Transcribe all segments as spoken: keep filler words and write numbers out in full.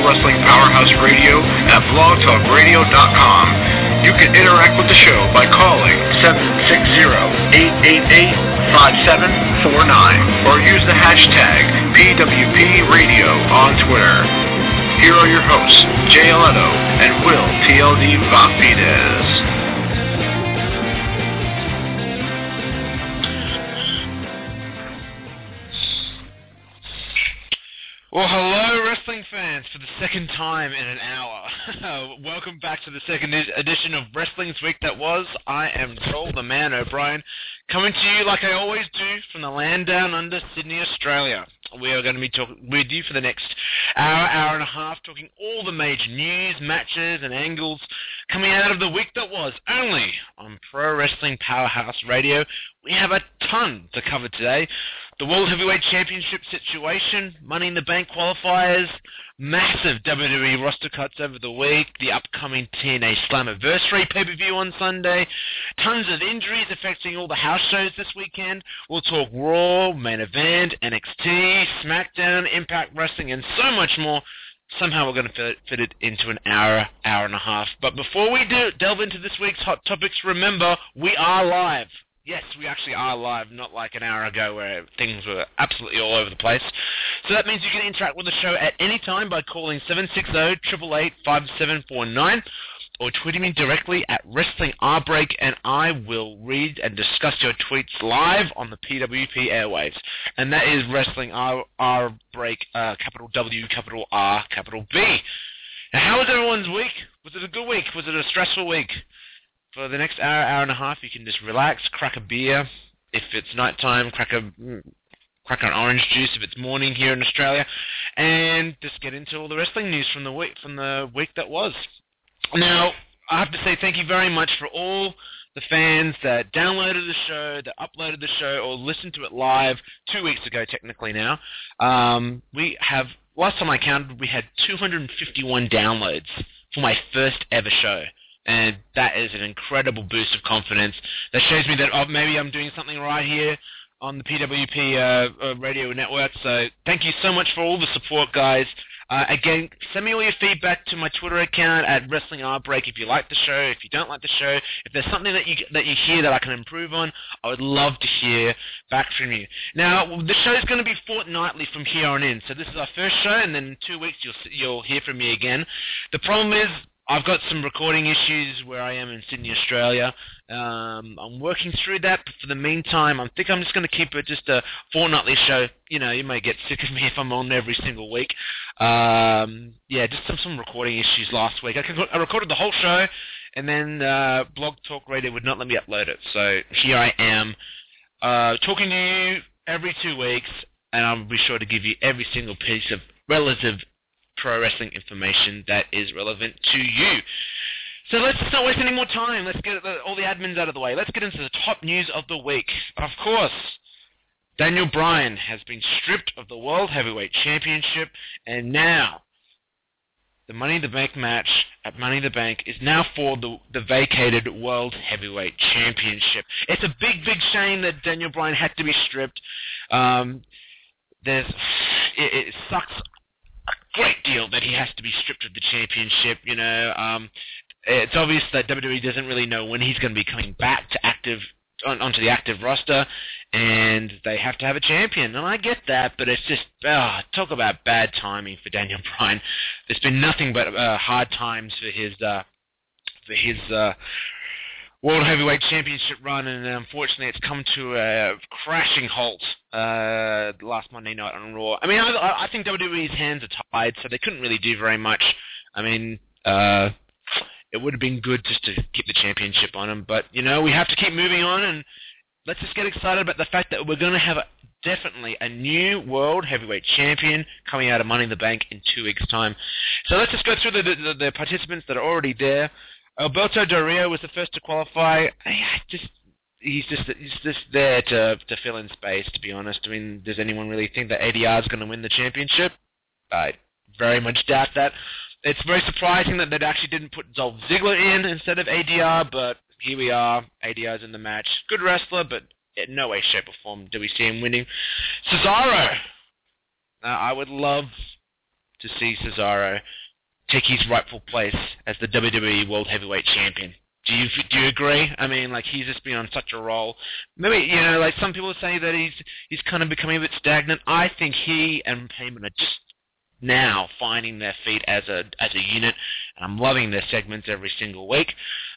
Pro Wrestling Powerhouse Radio at blog talk radio dot com. You can interact with the show by calling seven six zero, eight eight eight, five seven four nine or use the hashtag P W P Radio on Twitter. Here are your hosts, Jay Leto and Will T L D Vafides. Well, hello, wrestling fans, for the second time in an hour. Welcome back to the second edition of Wrestling's Week That Was. I am Joel, the man O'Brien, coming to you like I always do from the land down under, Sydney, Australia. We are going to be talking with you for the next hour, hour and a half, talking all the major news, matches, and angles coming out of the week that was, only on Pro Wrestling Powerhouse Radio. We have a ton to cover today. The World Heavyweight Championship situation, Money in the Bank qualifiers, massive W W E roster cuts over the week, the upcoming T N A Slammiversary pay-per-view on Sunday, tons of injuries affecting all the house shows this weekend. We'll talk Raw, Main Event, N X T, SmackDown, Impact Wrestling, and so much more. Somehow we're going to fit, fit it into an hour, hour and a half. But before we do delve into this week's hot topics, remember, we are live. Yes, we actually are live, not like an hour ago where things were absolutely all over the place. So that means you can interact with the show at any time by calling seven six zero, eight eight eight, five seven four nine or tweeting me directly at Wrestling R Break, and I will read and discuss your tweets live on the P W P airwaves. And that is Wrestling R, R Break, uh, capital W, capital R, capital B. Now, how was everyone's week? Was it a good week? Was it a stressful week? For the next hour, hour and a half, you can just relax, crack a beer. If it's nighttime, crack a crack an orange juice. If it's morning here in Australia, and just get into all the wrestling news from the week from the week that was. Now, I have to say thank you very much for all the fans that downloaded the show, that uploaded the show, or listened to it live two weeks ago, technically now. Um, we have, last time I counted, we had two hundred fifty-one downloads for my first ever show. And that is an incredible boost of confidence. That shows me that oh, maybe I'm doing something right here on the P W P uh, uh, radio network. So thank you so much for all the support, guys. Uh, again, send me all your feedback to my Twitter account at Wrestling R Break if you like the show, if you don't like the show. If there's something that you that you hear that I can improve on, I would love to hear back from you. Now, the show is going to be fortnightly from here on in. So this is our first show, and then in two weeks you'll you'll hear from me again. The problem is, I've got some recording issues where I am in Sydney, Australia. Um, I'm working through that, but for the meantime, I think I'm just going to keep it just a fortnightly show. You know, you may get sick of me if I'm on every single week. Um, yeah, just some, some recording issues last week. I, could, I recorded the whole show, and then uh, Blog Talk Radio would not let me upload it. So here I am, uh, talking to you every two weeks, and I'll be sure to give you every single piece of relative pro wrestling information that is relevant to you. So let's not waste any more time. Let's get all the admins out of the way. Let's get into the top news of the week. Of course, Daniel Bryan has been stripped of the World Heavyweight Championship, and now the Money in the Bank match at Money in the Bank is now for the, the vacated World Heavyweight Championship. It's a big, big shame that Daniel Bryan had to be stripped. Um, there's, it, it sucks a great deal that he has to be stripped of the championship. You know, um, it's obvious that W W E doesn't really know when he's going to be coming back to active on, onto the active roster, and they have to have a champion. And I get that, but it's just oh, talk about bad timing for Daniel Bryan. There's been nothing but uh, hard times for his uh, for his. Uh, World Heavyweight Championship run, and unfortunately it's come to a crashing halt uh, last Monday night on Raw. I mean, I, I think W W E's hands are tied, so they couldn't really do very much. I mean, uh, it would have been good just to keep the championship on him, but, you know, we have to keep moving on, and let's just get excited about the fact that we're going to have a, definitely a new World Heavyweight Champion coming out of Money in the Bank in two weeks' time. So let's just go through the, the, the participants that are already there. Alberto Del Rio was the first to qualify. Just he's just he's just there to to fill in space, to be honest. I mean, does anyone really think that A D R is going to win the championship? I very much doubt that. It's very surprising that they actually didn't put Dolph Ziggler in instead of A D R, but here we are. A D R's in the match. Good wrestler, but in no way, shape, or form do we see him winning. Cesaro. Uh, I would love to see Cesaro take his rightful place as the W W E World Heavyweight Champion. Do you do you agree? I mean, like, he's just been on such a roll. Maybe, you know, like, some people say that he's he's kind of becoming a bit stagnant. I think he and Heyman are just now finding their feet as a as a unit, and I'm loving their segments every single week.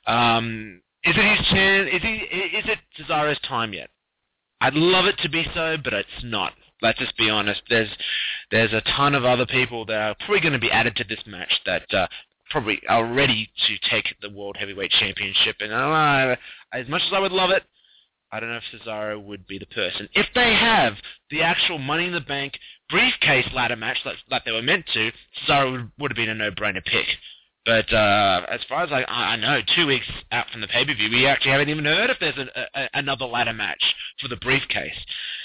Um, is it his chance? Is he? Is it Cesaro's time yet? I'd love it to be so, but it's not. Let's just be honest. There's there's a ton of other people that are probably going to be added to this match that uh, probably are ready to take the World Heavyweight Championship. And uh, as much as I would love it, I don't know if Cesaro would be the person. If they have the actual Money in the Bank briefcase ladder match like, like they were meant to, Cesaro would, would have been a no-brainer pick. But uh, as far as I, I know, two weeks out from the pay-per-view, we actually haven't even heard if there's a, a, another ladder match for the briefcase.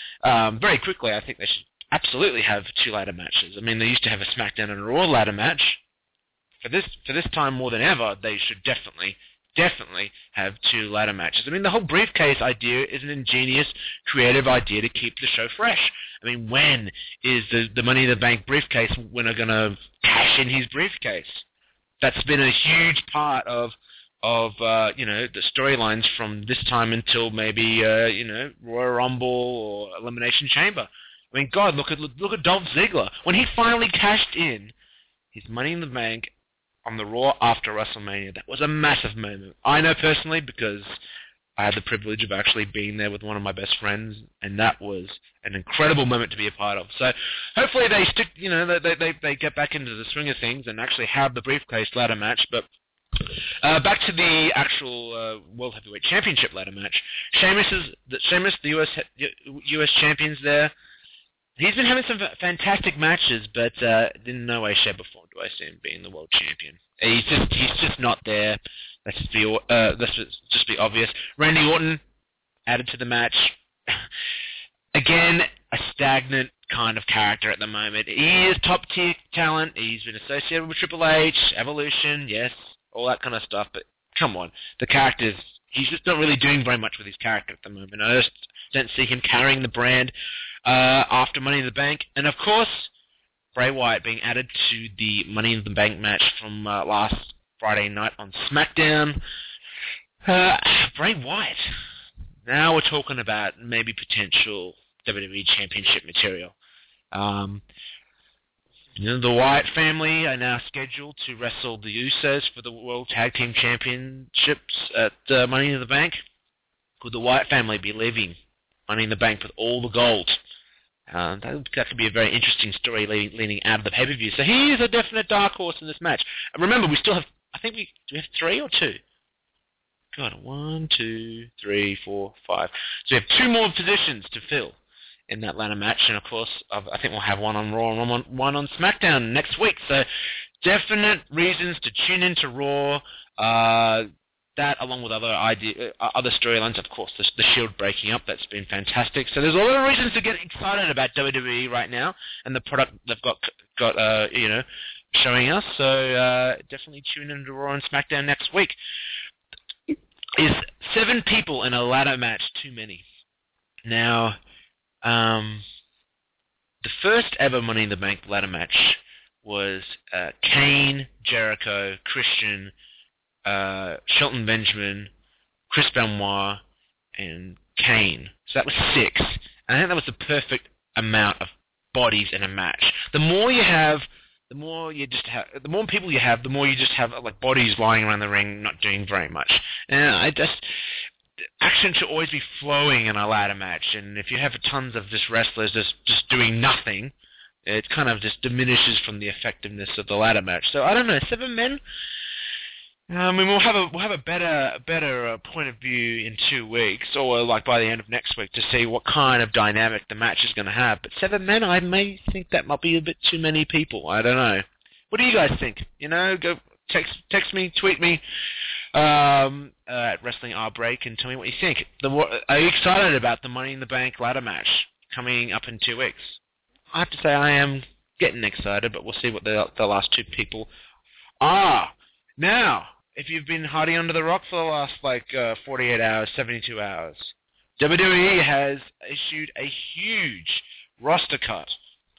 Um, very quickly, I think they should absolutely have two ladder matches. I mean, they used to have a SmackDown and a Raw ladder match. For this for this time more than ever, they should definitely, definitely have two ladder matches. I mean, the whole briefcase idea is an ingenious, creative idea to keep the show fresh. I mean, when is the, the Money in the Bank briefcase winner going to cash in his briefcase? That's been a huge part of of uh, you know, the storylines from this time until maybe uh, you know, Royal Rumble or Elimination Chamber. I mean, God, look at look at Dolph Ziggler when he finally cashed in his Money in the Bank on the Raw after WrestleMania. That was a massive moment. I know personally because I had the privilege of actually being there with one of my best friends, and that was an incredible moment to be a part of. So hopefully they stick, you know, they they they get back into the swing of things and actually have the briefcase ladder match. But uh, back to the actual uh, World Heavyweight Championship ladder match. Sheamus is the Sheamus, the U S U S champion's there. He's been having some fantastic matches, but uh, in no way, shape, or form do I see him being the world champion. He's just he's just not there. Let's just be uh, let's just be obvious. Randy Orton added to the match. Again, a stagnant kind of character at the moment. He is top tier talent. He's been associated with Triple H, Evolution, yes, all that kind of stuff. But come on, the character's he's just not really doing very much with his character at the moment. I just don't see him carrying the brand uh, after Money in the Bank. And of course, Bray Wyatt being added to the Money in the Bank match from uh, last Friday night on SmackDown. Uh, Bray Wyatt. Now we're talking about maybe potential W W E Championship material. Um, you know, the Wyatt family are now scheduled to wrestle the Usos for the World Tag Team Championships at uh, Money in the Bank. Could the Wyatt family be leaving Money in the Bank with all the gold? Uh, that, that could be a very interesting story le- leading out of the pay-per-view. So he is a definite dark horse in this match. And remember, we still have, I think we, do we have three or two? God, one, two, three, four, five. So we have two more positions to fill in that ladder match. And of course, I think we'll have one on Raw and one on, one on SmackDown next week. So definite reasons to tune into Raw. Uh, that, along with other idea, uh, other storylines, of course, the, the Shield breaking up, that's been fantastic. So there's a lot of reasons to get excited about W W E right now and the product they've got, got uh, you know, showing us. So uh, definitely tune into Raw and SmackDown next week. Is seven people in a ladder match too many? Now, um, the first ever Money in the Bank ladder match was uh, Kane, Jericho, Christian, uh, Shelton Benjamin, Chris Benoit, and Kane. So that was six. And I think that was the perfect amount of bodies in a match. The more you have, the more you just have, the more people you have, the more you just have like bodies lying around the ring, not doing very much. And I just, action should always be flowing in a ladder match. And if you have tons of just wrestlers just just doing nothing, it kind of just diminishes from the effectiveness of the ladder match. So I don't know, seven men. I mean, we'll have a we'll have a better better uh, point of view in two weeks, or like by the end of next week, to see what kind of dynamic the match is going to have. But seven men, I may think that might be a bit too many people. I don't know. What do you guys think? You know, go text text me, tweet me um, uh, at Wrestling R Break, and tell me what you think. The, are you excited about the Money in the Bank ladder match coming up in two weeks? I have to say I am getting excited, but we'll see what the the last two people are. Now, if you've been hiding under the rock for the last, like, uh, forty-eight hours, seventy-two hours, W W E has issued a huge roster cut.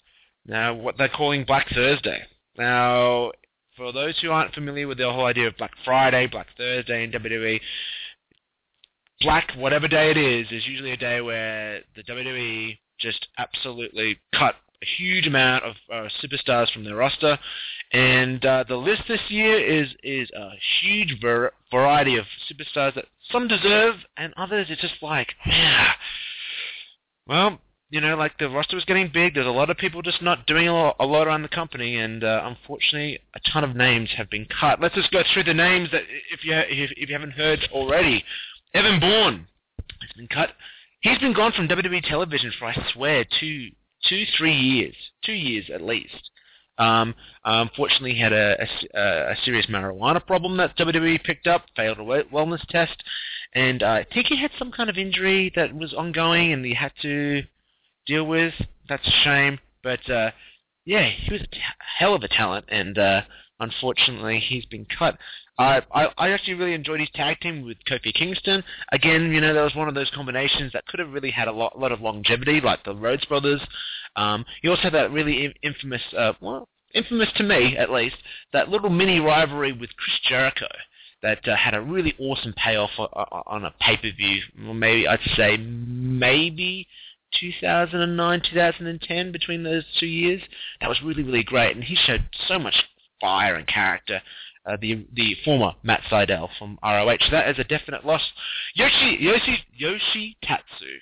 Now, what they're calling Black Thursday. Now, for those who aren't familiar with the whole idea of Black Friday, Black Thursday in W W E, Black, whatever day it is, is usually a day where the W W E just absolutely cut a huge amount of uh, superstars from their roster, and uh, the list this year is is a huge ver- variety of superstars that some deserve, and others it's just like, yeah, well, you know, like the roster was getting big. There's a lot of people just not doing a lot, a lot around the company, and uh, unfortunately, a ton of names have been cut. Let's just go through the names that if you if, if you haven't heard already. Evan Bourne has been cut. He's been gone from W W E television for, I swear, two, two, three years, two years at least. Um, unfortunately, he had a, a, a serious marijuana problem that W W E picked up, failed a wellness test, and uh, I think he had some kind of injury that was ongoing and he had to deal with. That's a shame, but uh, yeah, he was a t- hell of a talent, and uh, unfortunately, he's been cut. Uh, I, I actually really enjoyed his tag team with Kofi Kingston. Again, you know, that was one of those combinations that could have really had a lot, lot of longevity, like the Rhodes Brothers. Um, he also had that really infamous, uh, well, infamous to me at least, that little mini rivalry with Chris Jericho that uh, had a really awesome payoff on, on a pay-per-view. Well, maybe I'd say maybe two thousand nine, two thousand ten, between those two years. That was really, really great, and he showed so much fire and character. Uh, the the former Matt Sydal from R O H. So that is a definite loss. Yoshi Yoshi Yoshi Tatsu.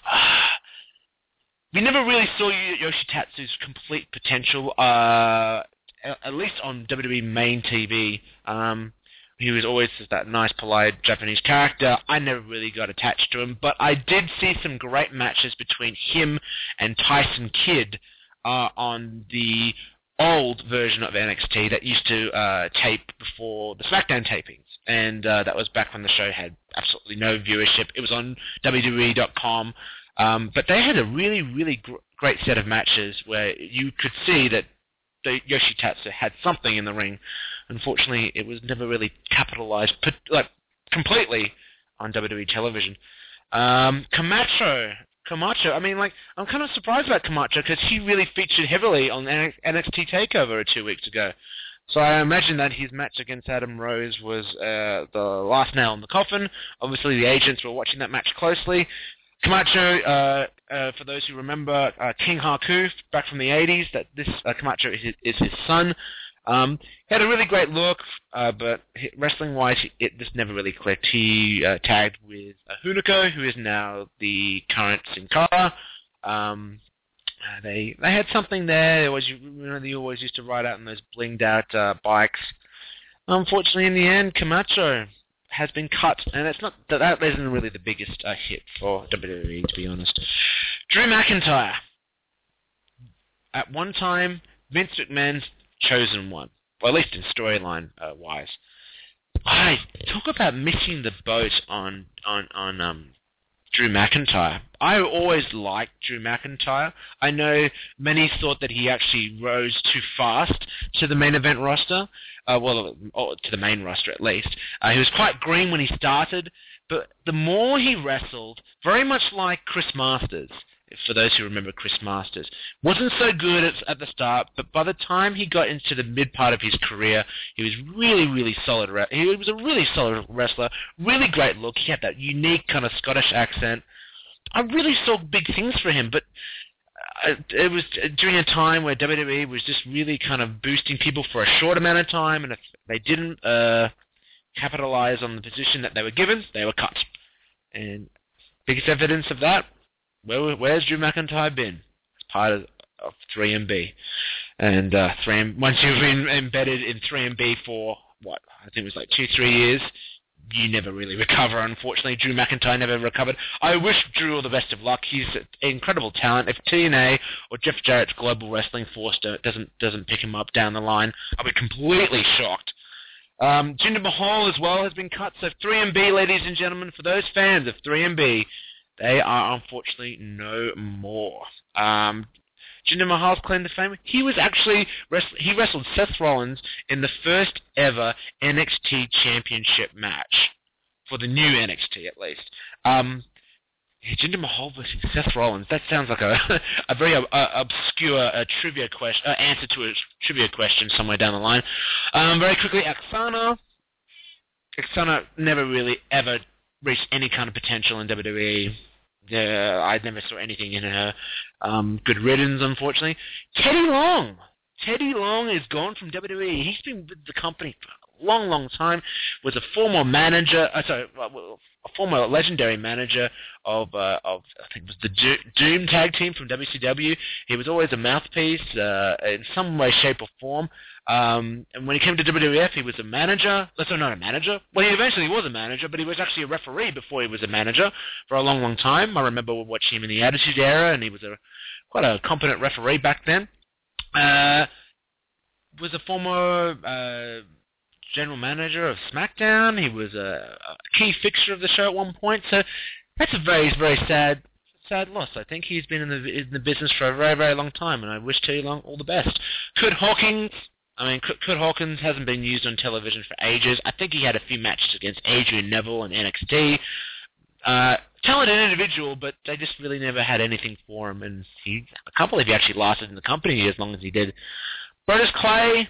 We never really saw Yoshi Tatsu's complete potential, uh, at least on W W E main T V. Um, he was always just that nice, polite Japanese character. I never really got attached to him, but I did see some great matches between him and Tyson Kidd uh, on the old version of N X T that used to uh, tape before the SmackDown tapings, and uh, that was back when the show had absolutely no viewership. It was on W W E dot com, um, but they had a really, really gr- great set of matches where you could see that the Yoshi Tatsu had something in the ring. Unfortunately, it was never really capitalized put, like completely on W W E television. Um, Camacho. Camacho, I mean, like, I'm kind of surprised about Camacho because he really featured heavily on N X T TakeOver two weeks ago. So I imagine that his match against Adam Rose was uh, the last nail in the coffin. Obviously, the agents were watching that match closely. Camacho, uh, uh, for those who remember, uh, King Haku back from the eighties, that this uh, Camacho is his, is his son. Um, he had a really great look, uh, but wrestling-wise, it just never really clicked. He uh, tagged with uh, Hunico, who is now the current Sin Cara. Um, uh, they they had something there. They always, you know, they always used to ride out on those blinged-out uh, bikes. Unfortunately, in the end, Camacho has been cut, and it's not that that isn't really the biggest uh, hit for W W E, to be honest. Drew McIntyre. At one time, Vince McMahon's chosen one, or at least in storyline uh, wise. I talk about missing the boat on on on um, Drew McIntyre. I always liked Drew McIntyre. I know many thought that he actually rose too fast to the main event roster, uh, well, or to the main roster at least. Uh, he was quite green when he started, but the more he wrestled, very much like Chris Masters, for those who remember Chris Masters, wasn't so good at, at the start, but by the time he got into the mid part of his career, he was really, really solid. He was a really solid wrestler, really great look. He had that unique kind of Scottish accent. I really saw big things for him, but it was during a time where W W E was just really kind of boosting people for a short amount of time, and if they didn't uh, capitalize on the position that they were given, they were cut. And biggest evidence of that, Where, where's Drew McIntyre been? As part of, of three M B. And uh, three M, once you've been embedded in three M B for, what, I think it was like two, three years, you never really recover, unfortunately. Drew McIntyre never recovered. I wish Drew all the best of luck. He's an incredible talent. If T N A or Jeff Jarrett's Global Wrestling Force doesn't, doesn't pick him up down the line, I'll be completely shocked. Um, Jinder Mahal as well has been cut. So three M B, ladies and gentlemen, for those fans of three M B, they are unfortunately no more. Um, Jinder Mahal's claim to fame, he was actually, wrest- he wrestled Seth Rollins in the first ever N X T Championship match, for the new N X T at least. Um, Jinder Mahal versus Seth Rollins. That sounds like a a very uh, obscure uh, trivia question, uh, answer to a trivia question somewhere down the line. Um, very quickly, Aksana. Aksana never really ever reached any kind of potential in W W E. Uh, I never saw anything in her. Um, good riddance, unfortunately. Teddy Long. Teddy Long is gone from W W E. He's been with the company for a long, long time. Was a former manager, uh, sorry, a former legendary manager of, uh, of I think it was the Do- Doom Tag Team from W C W. He was always a mouthpiece uh, in some way, shape, or form. Um, and when he came to W W F, he was a manager. Let's say not a manager. Well, he eventually was a manager, but he was actually a referee before he was a manager for a long, long time. I remember watching him in the Attitude Era, and he was a quite a competent referee back then. Uh, was a former uh, general manager of SmackDown. He was a, a key fixture of the show at one point. So that's a very, very sad, sad loss. I think he's been in the in the business for a very, very long time, and I wish Teddy Long all the best. Kurt Hawkins. I mean, Kurt Hawkins hasn't been used on television for ages. I think he had a few matches against Adrian Neville in N X T. Uh, talented individual, but they just really never had anything for him, and he, I can't believe he actually lasted in the company as long as he did. Brodus Clay,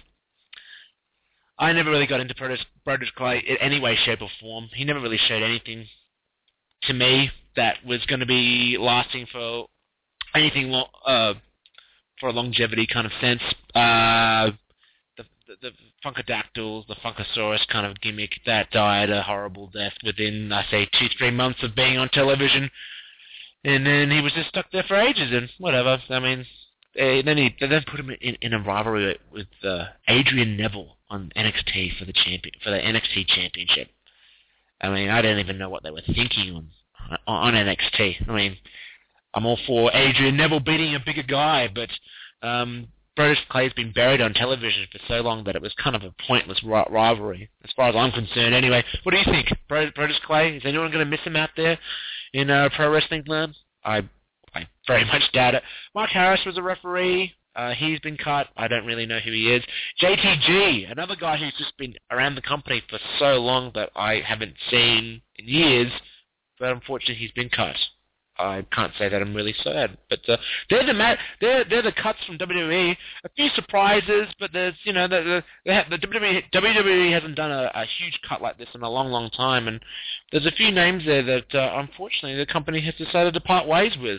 I never really got into Brodus, Brodus Clay in any way, shape, or form. He never really showed anything to me that was going to be lasting for anything lo- uh, for a longevity kind of sense. Uh, the, the, the Funkadactyls, the Funkasaurus kind of gimmick, that died a horrible death within, I say, two, three months of being on television. And then he was just stuck there for ages, and whatever. I mean, uh, then he they then put him in, in a rivalry with uh, Adrian Neville on N X T for the champion for the N X T championship. I mean, I don't even know what they were thinking on on N X T. I mean, I'm all for Adrian Neville beating a bigger guy, but um, Brodus Clay's been buried on television for so long that it was kind of a pointless ri- rivalry, as far as I'm concerned. Anyway, what do you think, Brodus, Brodus Clay? Is anyone going to miss him out there in uh, pro wrestling land? I, I very much doubt it. Mark Harris was a referee. Uh, he's been cut. I don't really know who he is. J T G, another guy who's just been around the company for so long that I haven't seen in years, but unfortunately he's been cut. I can't say that I'm really sad, but uh, they're the mat- they're they're the cuts from W W E. A few surprises, but there's you know the the, have, the W W E, W W E hasn't done a, a huge cut like this in a long, long time, and there's a few names there that uh, unfortunately the company has decided to part ways with.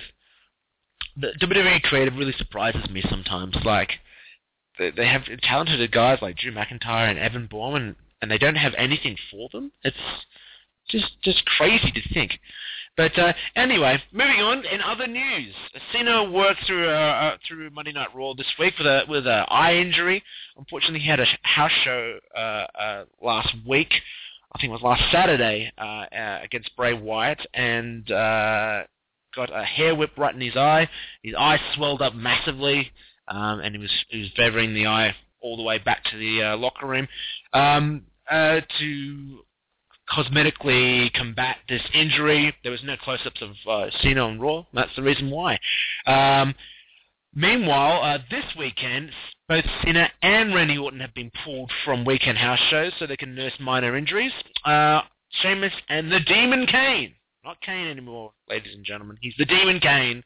The W W E creative really surprises me sometimes. Like they, they have talented guys like Drew McIntyre and Evan Bourne, and, and they don't have anything for them. It's just just crazy to think. But uh, anyway, moving on. In other news, Cena worked through uh, uh, through Monday Night Raw this week with a with an eye injury. Unfortunately, he had a house show uh, uh, last week. I think it was last Saturday uh, uh, against Bray Wyatt, and uh, got a hair whip right in his eye. His eye swelled up massively, um, and he was he was bearing the eye all the way back to the uh, locker room um, uh, to cosmetically combat this injury. There was no close-ups of uh, Cena on Raw. That's the reason why. Um, meanwhile, uh, this weekend, both Cena and Randy Orton have been pulled from weekend house shows so they can nurse minor injuries. Uh, Sheamus and the Demon Kane. Not Kane anymore, ladies and gentlemen. He's the Demon Kane.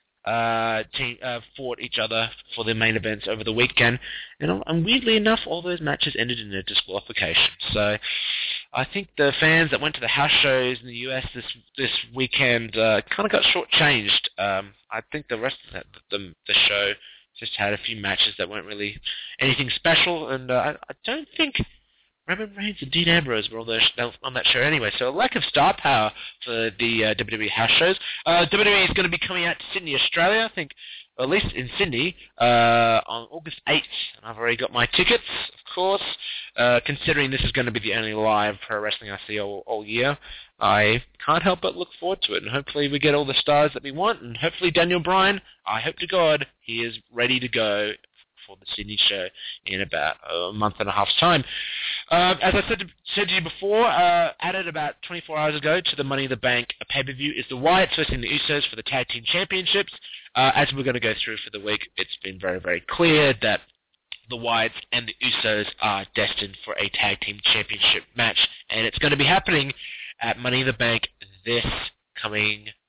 Uh, team, uh, fought each other for their main events over the weekend. And, and weirdly enough, all those matches ended in a disqualification. So I think the fans that went to the house shows in the U S this this weekend uh, kind of got shortchanged. Um, I think the rest of the, the, the show just had a few matches that weren't really anything special. And uh, I, I don't think Roman Reigns and Dean Ambrose were on, the, on that show anyway, so a lack of star power for the uh, W W E house shows. Uh, W W E is going to be coming out to Sydney, Australia, I think, or at least in Sydney, uh, on August eighth. And I've already got my tickets, of course. Uh, considering this is going to be the only live pro wrestling I see all, all year, I can't help but look forward to it, and hopefully we get all the stars that we want, and hopefully Daniel Bryan, I hope to God, he is ready to go for the Sydney show in about a month and a half's time. Uh, as I said to, said to you before, uh, added about twenty-four hours ago to the Money in the Bank pay-per-view is the Wyatts versus the Usos for the Tag Team Championships. Uh, as we're going to go through for the week, it's been very, very clear that the Wyatts and the Usos are destined for a Tag Team Championship match, and it's going to be happening at Money in the Bank this coming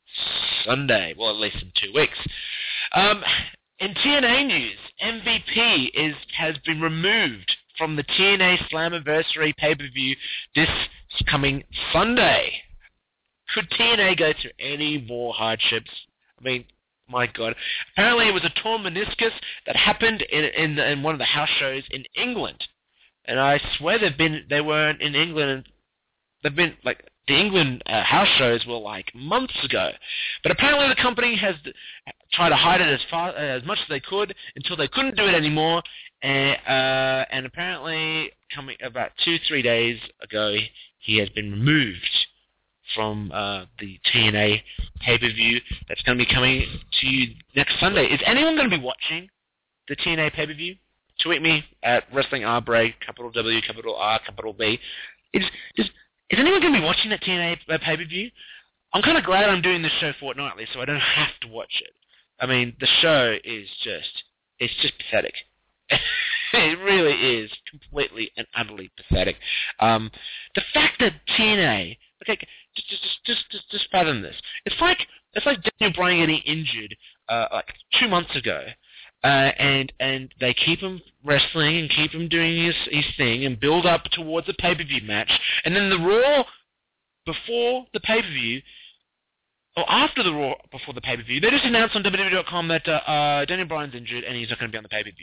Sunday. Well, at least in two weeks. Um, in T N A news, M V P is has been removed from the T N A Slammiversary pay-per-view this coming Sunday. Could T N A go through any more hardships? I mean, my God. Apparently it was a torn meniscus that happened in, in, in one of the house shows in England. And I swear they've been, they weren't in England. They've been, like, the England uh, house shows were, like, months ago. But apparently the company has tried to hide it as far as much as they could until they couldn't do it anymore. And, uh, and apparently, coming about two, three days ago, he has been removed from uh, the T N A pay-per-view that's going to be coming to you next Sunday. Is anyone going to be watching the T N A pay-per-view? Tweet me at Wrestling R Bray, capital W, capital R, capital B. Is, is, is anyone going to be watching that T N A pay-per-view? I'm kind of glad I'm doing this show fortnightly, so I don't have to watch it. I mean, the show is just, it's just pathetic. It really is completely and utterly pathetic. Um, the fact that T N A, okay, just just just just, just fathom this. It's like it's like Daniel Bryan getting injured uh, like two months ago, uh, and and they keep him wrestling and keep him doing his his thing and build up towards a pay per view match, and then the Raw before the pay per view. Or after the Raw before the pay per view, they just announced on W W E dot com that uh, uh, Daniel Bryan's injured and he's not going to be on the pay per view.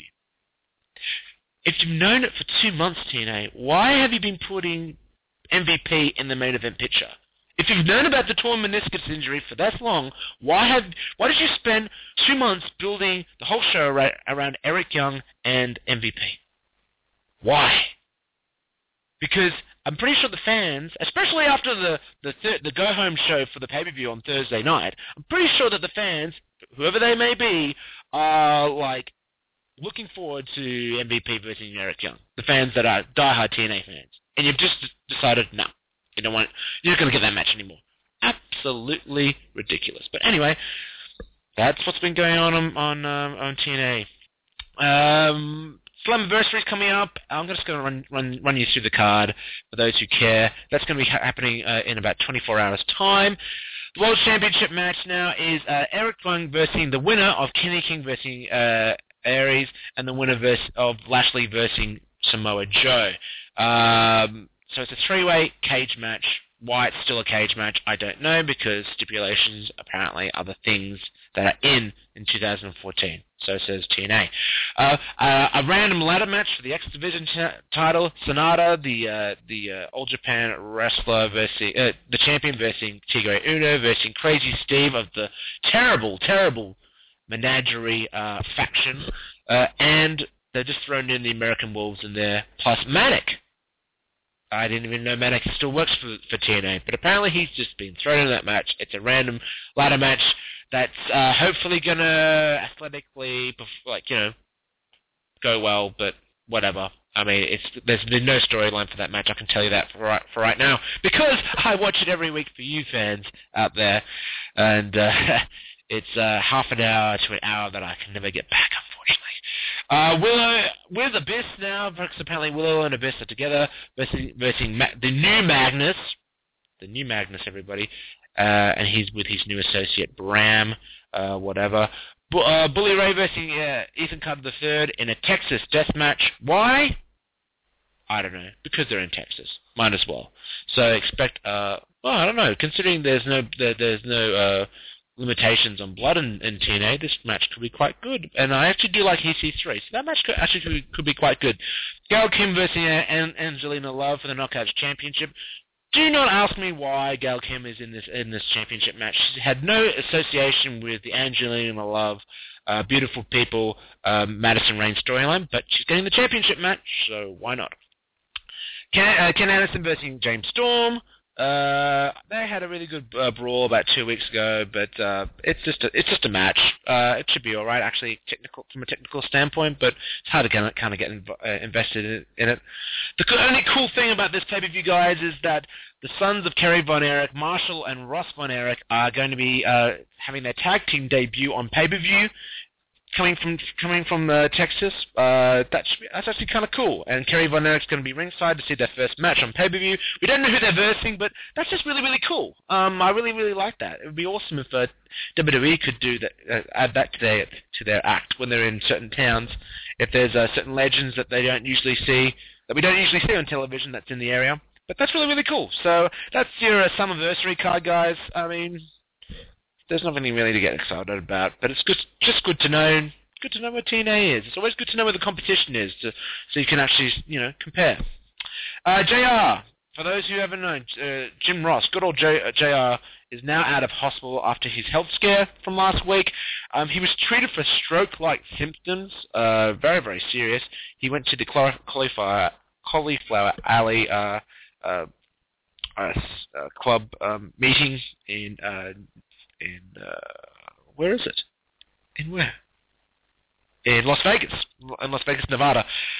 If you've known it for two months, T N A, why have you been putting M V P in the main event picture? If you've known about the torn meniscus injury for that long, why have why did you spend two months building the whole show right around Eric Young and M V P? Why? Because I'm pretty sure the fans, especially after the the, thir- the go-home show for the pay-per-view on Thursday night, I'm pretty sure that the fans, whoever they may be, are like looking forward to M V P versus Eric Young. The fans that are diehard T N A fans. And you've just decided, no, you don't want, you're not going to get that match anymore. Absolutely ridiculous. But anyway, that's what's been going on on on, um, on T N A. Um, Slammiversary is coming up. I'm just going to run, run run you through the card for those who care. That's going to be ha- happening uh, in about twenty-four hours' time. The World Championship match now is uh, Eric Young versus the winner of Kenny King versus uh, Aries, and the winner versus, of Lashley versus Samoa Joe. Um, so it's a three-way cage match. Why it's still a cage match, I don't know, because stipulations apparently are the things that are in in two thousand fourteen. So says T N A. Uh, uh, a random ladder match for the X Division t- title. Sonata, the uh, the uh, All Japan wrestler, versus uh, the champion, versus Tigre Uno, versus Crazy Steve of the terrible, terrible Menagerie uh, faction, uh, and they're just thrown in the American Wolves in there, plus Manic. I didn't even know Manic still works for, for T N A, but apparently he's just been thrown in that match. It's a random ladder match that's uh, hopefully going to athletically, like, you know, go well, but whatever. I mean, it's there's been no storyline for that match, I can tell you that for right, for right now, because I watch it every week for you fans out there, and uh, it's uh, half an hour to an hour that I can never get back, unfortunately. Uh, Willow, with Abyss now, because apparently Willow and Abyss are together, versus, versus Ma- the new Magnus, the new Magnus, everybody, uh, and he's with his new associate, Bram, uh, whatever. Bu- uh, Bully Ray versus uh, Ethan Carter the third in a Texas death match. Why? I don't know. Because they're in Texas. Might as well. So expect, uh, well, I don't know, considering there's no, there, there's no, uh, limitations on blood in, in T N A, this match could be quite good. And I actually do like E C three, so that match could, actually could, could be quite good. Gail Kim versus An- Angelina Love for the Knockouts Championship. Do not ask me why Gail Kim is in this in this championship match. She had no association with the Angelina Love, uh, Beautiful People, um, Madison Rain storyline, but she's getting the championship match, so why not? Ken, uh, Ken Anderson versus James Storm. Uh, they had a really good uh, brawl about two weeks ago, but uh, it's just a, it's just a match. Uh, it should be all right, actually, technical from a technical standpoint, but it's hard to kind of, kind of get inv- uh, invested in it, in it. The only cool thing about this pay-per-view, guys, is that the sons of Kerry Von Erich, Marshall and Ross Von Erich, are going to be uh, having their tag team debut on pay-per-view coming from coming from uh, Texas, uh, that's that's actually kind of cool. And Kerry Von Erich's going to be ringside to see their first match on pay-per-view. We don't know who they're versing, but that's just really really cool. Um, I really really like that. It would be awesome if uh, W W E could do that, uh, add that to their to their act when they're in certain towns. If there's uh, certain legends that they don't usually see, that we don't usually see on television, that's in the area. But that's really really cool. So that's your uh, Summerversary card, guys. I mean, there's nothing really to get excited about, but it's just just good to know. Good to know where T N A is. It's always good to know where the competition is, to, so you can actually, you know, compare. Uh, J R, for those who haven't known, uh, Jim Ross, good old J, uh, J R, is now out of hospital after his health scare from last week. Um, he was treated for stroke-like symptoms, uh, very very serious. He went to the cauliflower cauliflower alley uh, uh, uh, uh, club um, meeting in. Uh, In, uh, where is it? In where? In Las Vegas, in Las Vegas, Nevada,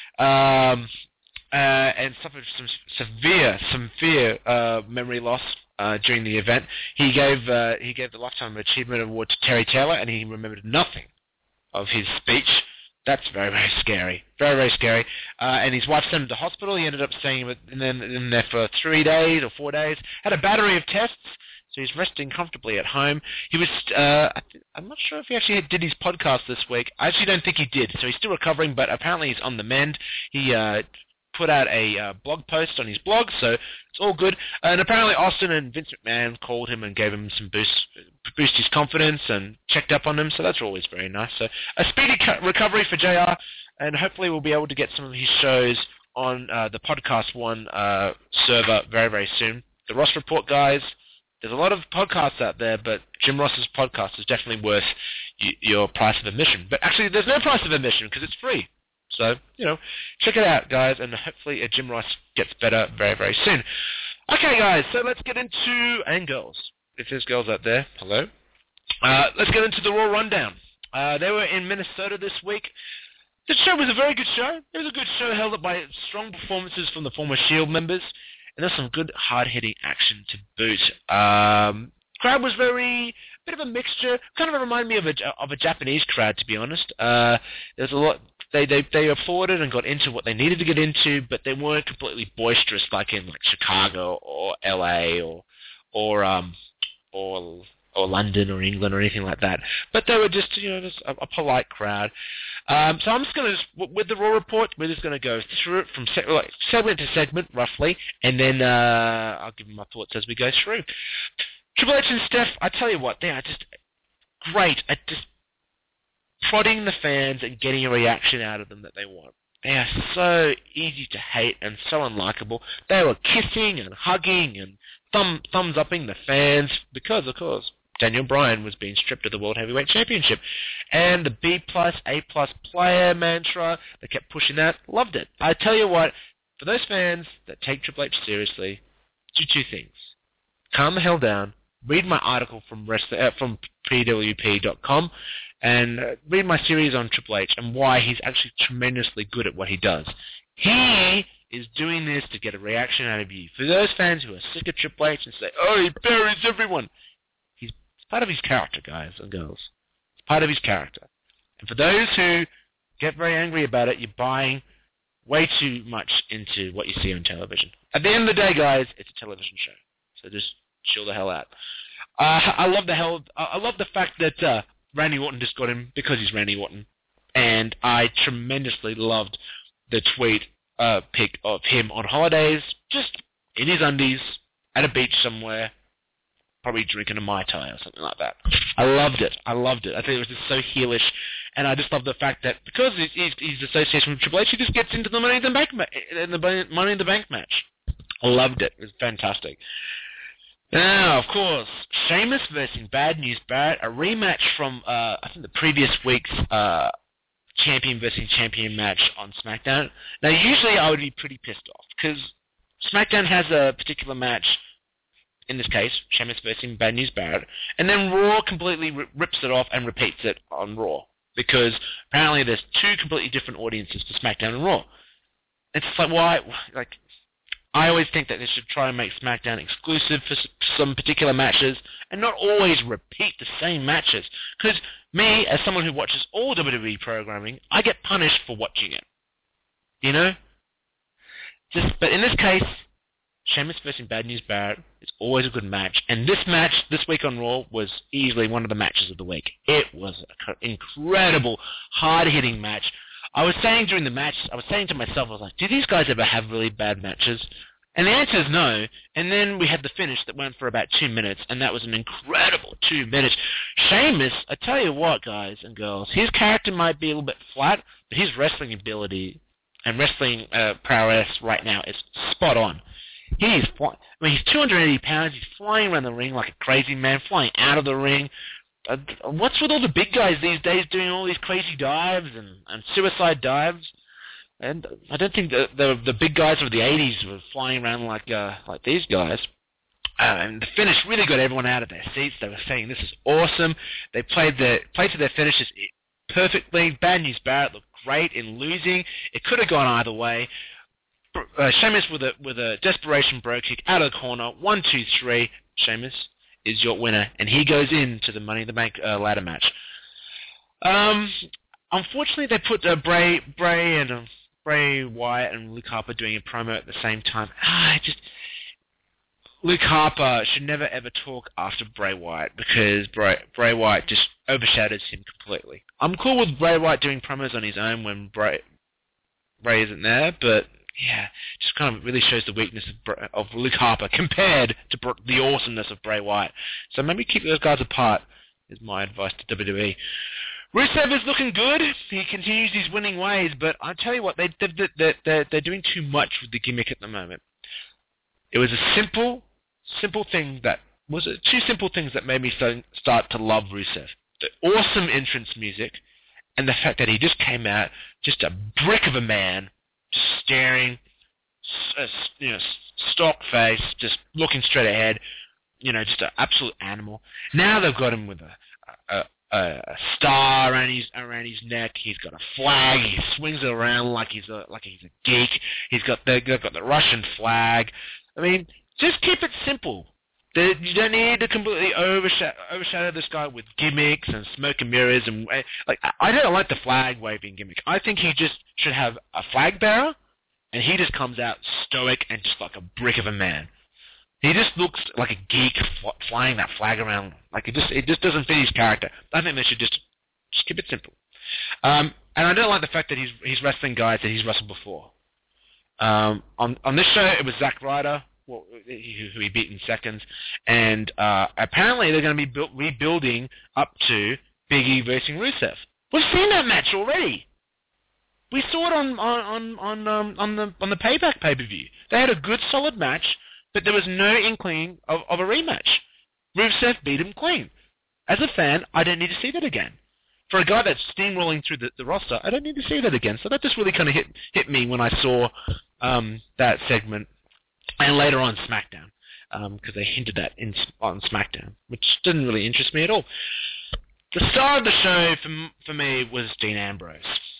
um, uh, and suffered some severe, severe uh, memory loss uh, during the event. He gave uh, he gave the Lifetime Achievement Award to Terry Taylor, and he remembered nothing of his speech. That's very, very scary. Very, very scary. Uh, and his wife sent him to hospital. He ended up staying in, in there for three days or four days. Had a battery of tests. So he's resting comfortably at home. He was, uh, I'm not sure if he actually did his podcast this week. I actually don't think he did. So he's still recovering, but apparently he's on the mend. He uh, put out a uh, blog post on his blog, so it's all good. And apparently Austin and Vince McMahon called him and gave him some boost, boost his confidence and checked up on him, so that's always very nice. So a speedy recovery for J R, and hopefully we'll be able to get some of his shows on uh, the Podcast One uh, server very, very soon. The Ross Report guys, there's a lot of podcasts out there, but Jim Ross's podcast is definitely worth y- your price of admission. But actually, there's no price of admission because it's free. So, you know, check it out, guys, and hopefully uh, Jim Ross gets better very, very soon. Okay, guys, so let's get into, and girls, if there's girls out there, hello. Uh, let's get into the Raw Rundown. Uh, they were in Minnesota this week. The show was a very good show. It was a good show held up by strong performances from the former Shield members. And there's some good hard-hitting action to boot. Um, crowd was very, bit of a mixture. Kind of reminded me of a of a Japanese crowd, to be honest. Uh, there's a lot. They they they afforded and got into what they needed to get into, but they weren't completely boisterous like in like Chicago or L A or or um or or London or England or anything like that. But they were just, you know, just a, a polite crowd. Um, so I'm just going to, with the Raw Report, we're just going to go through it from se- like, segment to segment, roughly, and then uh, I'll give you my thoughts as we go through. Triple H and Steph, I tell you what, they are just great at just prodding the fans and getting a reaction out of them that they want. They are so easy to hate and so unlikable. They were kissing and hugging and thumb thumbs-upping the fans because, of course, Daniel Bryan was being stripped of the World Heavyweight Championship. And the B plus, A plus player mantra, they kept pushing that. Loved it. I tell you what, for those fans that take Triple H seriously, do two things. Calm the hell down, read my article from rest, uh, from P W P dot com, and uh, read my series on Triple H and why he's actually tremendously good at what he does. He is doing this to get a reaction out of you. For those fans who are sick of Triple H and say, oh, he buries everyone, part of his character, guys and girls. It's part of his character. And for those who get very angry about it, you're buying way too much into what you see on television. At the end of the day, guys, it's a television show. So just chill the hell out. Uh, I love the hell. I love the fact that uh, Randy Orton just got him because he's Randy Orton. And I tremendously loved the tweet uh, pic of him on holidays, just in his undies, at a beach somewhere, probably drinking a Mai Tai or something like that. I loved it. I loved it. I think it was just so heelish, and I just love the fact that because he's, he's, he's association with Triple H, he just gets into the Money in the Bank ma- in the Money in the Bank match. I loved it. It was fantastic. Now, of course, Sheamus versus Bad News Barrett, a rematch from uh, I think the previous week's uh, champion versus champion match on SmackDown. Now, usually I would be pretty pissed off because SmackDown has a particular match. In this case, Sheamus versus Bad News Barrett, and then Raw completely r- rips it off and repeats it on Raw, because apparently there's two completely different audiences for SmackDown and Raw. It's like, why, like, I always think that they should try and make SmackDown exclusive for some particular matches and not always repeat the same matches. Because me, as someone who watches all W W E programming, I get punished for watching it. You know? Just, but in this case, Sheamus versus Bad News Barrett is always a good match. And this match, this week on Raw, was easily one of the matches of the week. It was an incredible, hard-hitting match. I was saying during the match, I was saying to myself, I was like, do these guys ever have really bad matches? And the answer is no. And then we had the finish that went for about two minutes, and that was an incredible two minutes. Sheamus, I tell you what, guys and girls, his character might be a little bit flat, but his wrestling ability and wrestling uh, prowess right now is spot on. He's fly- I mean, he's two hundred eighty pounds. He's flying around the ring like a crazy man, flying out of the ring. Uh, what's with all the big guys these days doing all these crazy dives and, and suicide dives? And I don't think the the, the big guys of the eighties were flying around like uh, like these guys. Uh, and the finish really got everyone out of their seats. They were saying, this is awesome. They played their played to their finishes perfectly. Bad News Barrett looked great in losing. It could have gone either way. Uh, Sheamus with a with a desperation bro kick out of the corner. One, two, three. Sheamus is your winner, and he goes into the Money in the Bank uh, ladder match. Um, unfortunately, they put uh, Bray Bray and uh, Bray Wyatt and Luke Harper doing a promo at the same time. Ah, just Luke Harper should never ever talk after Bray Wyatt because Bray Bray Wyatt just overshadows him completely. I'm cool with Bray Wyatt doing promos on his own when Bray Bray isn't there, but yeah, just kind of really shows the weakness of, of Luke Harper compared to the awesomeness of Bray Wyatt. So maybe keep those guys apart is my advice to W W E. Rusev is looking good. He continues his winning ways, but I tell you what, they, they, they, they're, they're doing too much with the gimmick at the moment. It was a simple, simple thing that was it two simple things that made me start to love Rusev. The awesome entrance music and the fact that he just came out just a brick of a man, just staring, uh, you know, stock face, just looking straight ahead, you know, just an absolute animal. Now they've got him with a, a, a star around his around his neck. He's got a flag. He swings it around like he's a like he's a geek. He's got the, they've got the Russian flag. I mean, just keep it simple. You don't need to completely overshadow, overshadow this guy with gimmicks and smoke and mirrors and like. I don't like the flag waving gimmick. I think he just should have a flag bearer, and he just comes out stoic and just like a brick of a man. He just looks like a geek fl- flying that flag around. Like it just it just doesn't fit his character. I think they should just just keep it simple. Um, and I don't like the fact that he's he's wrestling guys that he's wrestled before. Um, on on this show, it was Zack Ryder. Well, who he beat in seconds, and uh, apparently they're going to be build, rebuilding up to Big E versus Rusev. We've seen that match already. We saw it on on on um, on the on the Payback pay per view. They had a good solid match, but there was no inkling of, of a rematch. Rusev beat him clean. As a fan, I don't need to see that again. For a guy that's steamrolling through the, the roster, I don't need to see that again. So that just really kind of hit hit me when I saw um, that segment. And later on SmackDown, because um, they hinted at in, on SmackDown, which didn't really interest me at all. The star of the show for, for me was Dean Ambrose.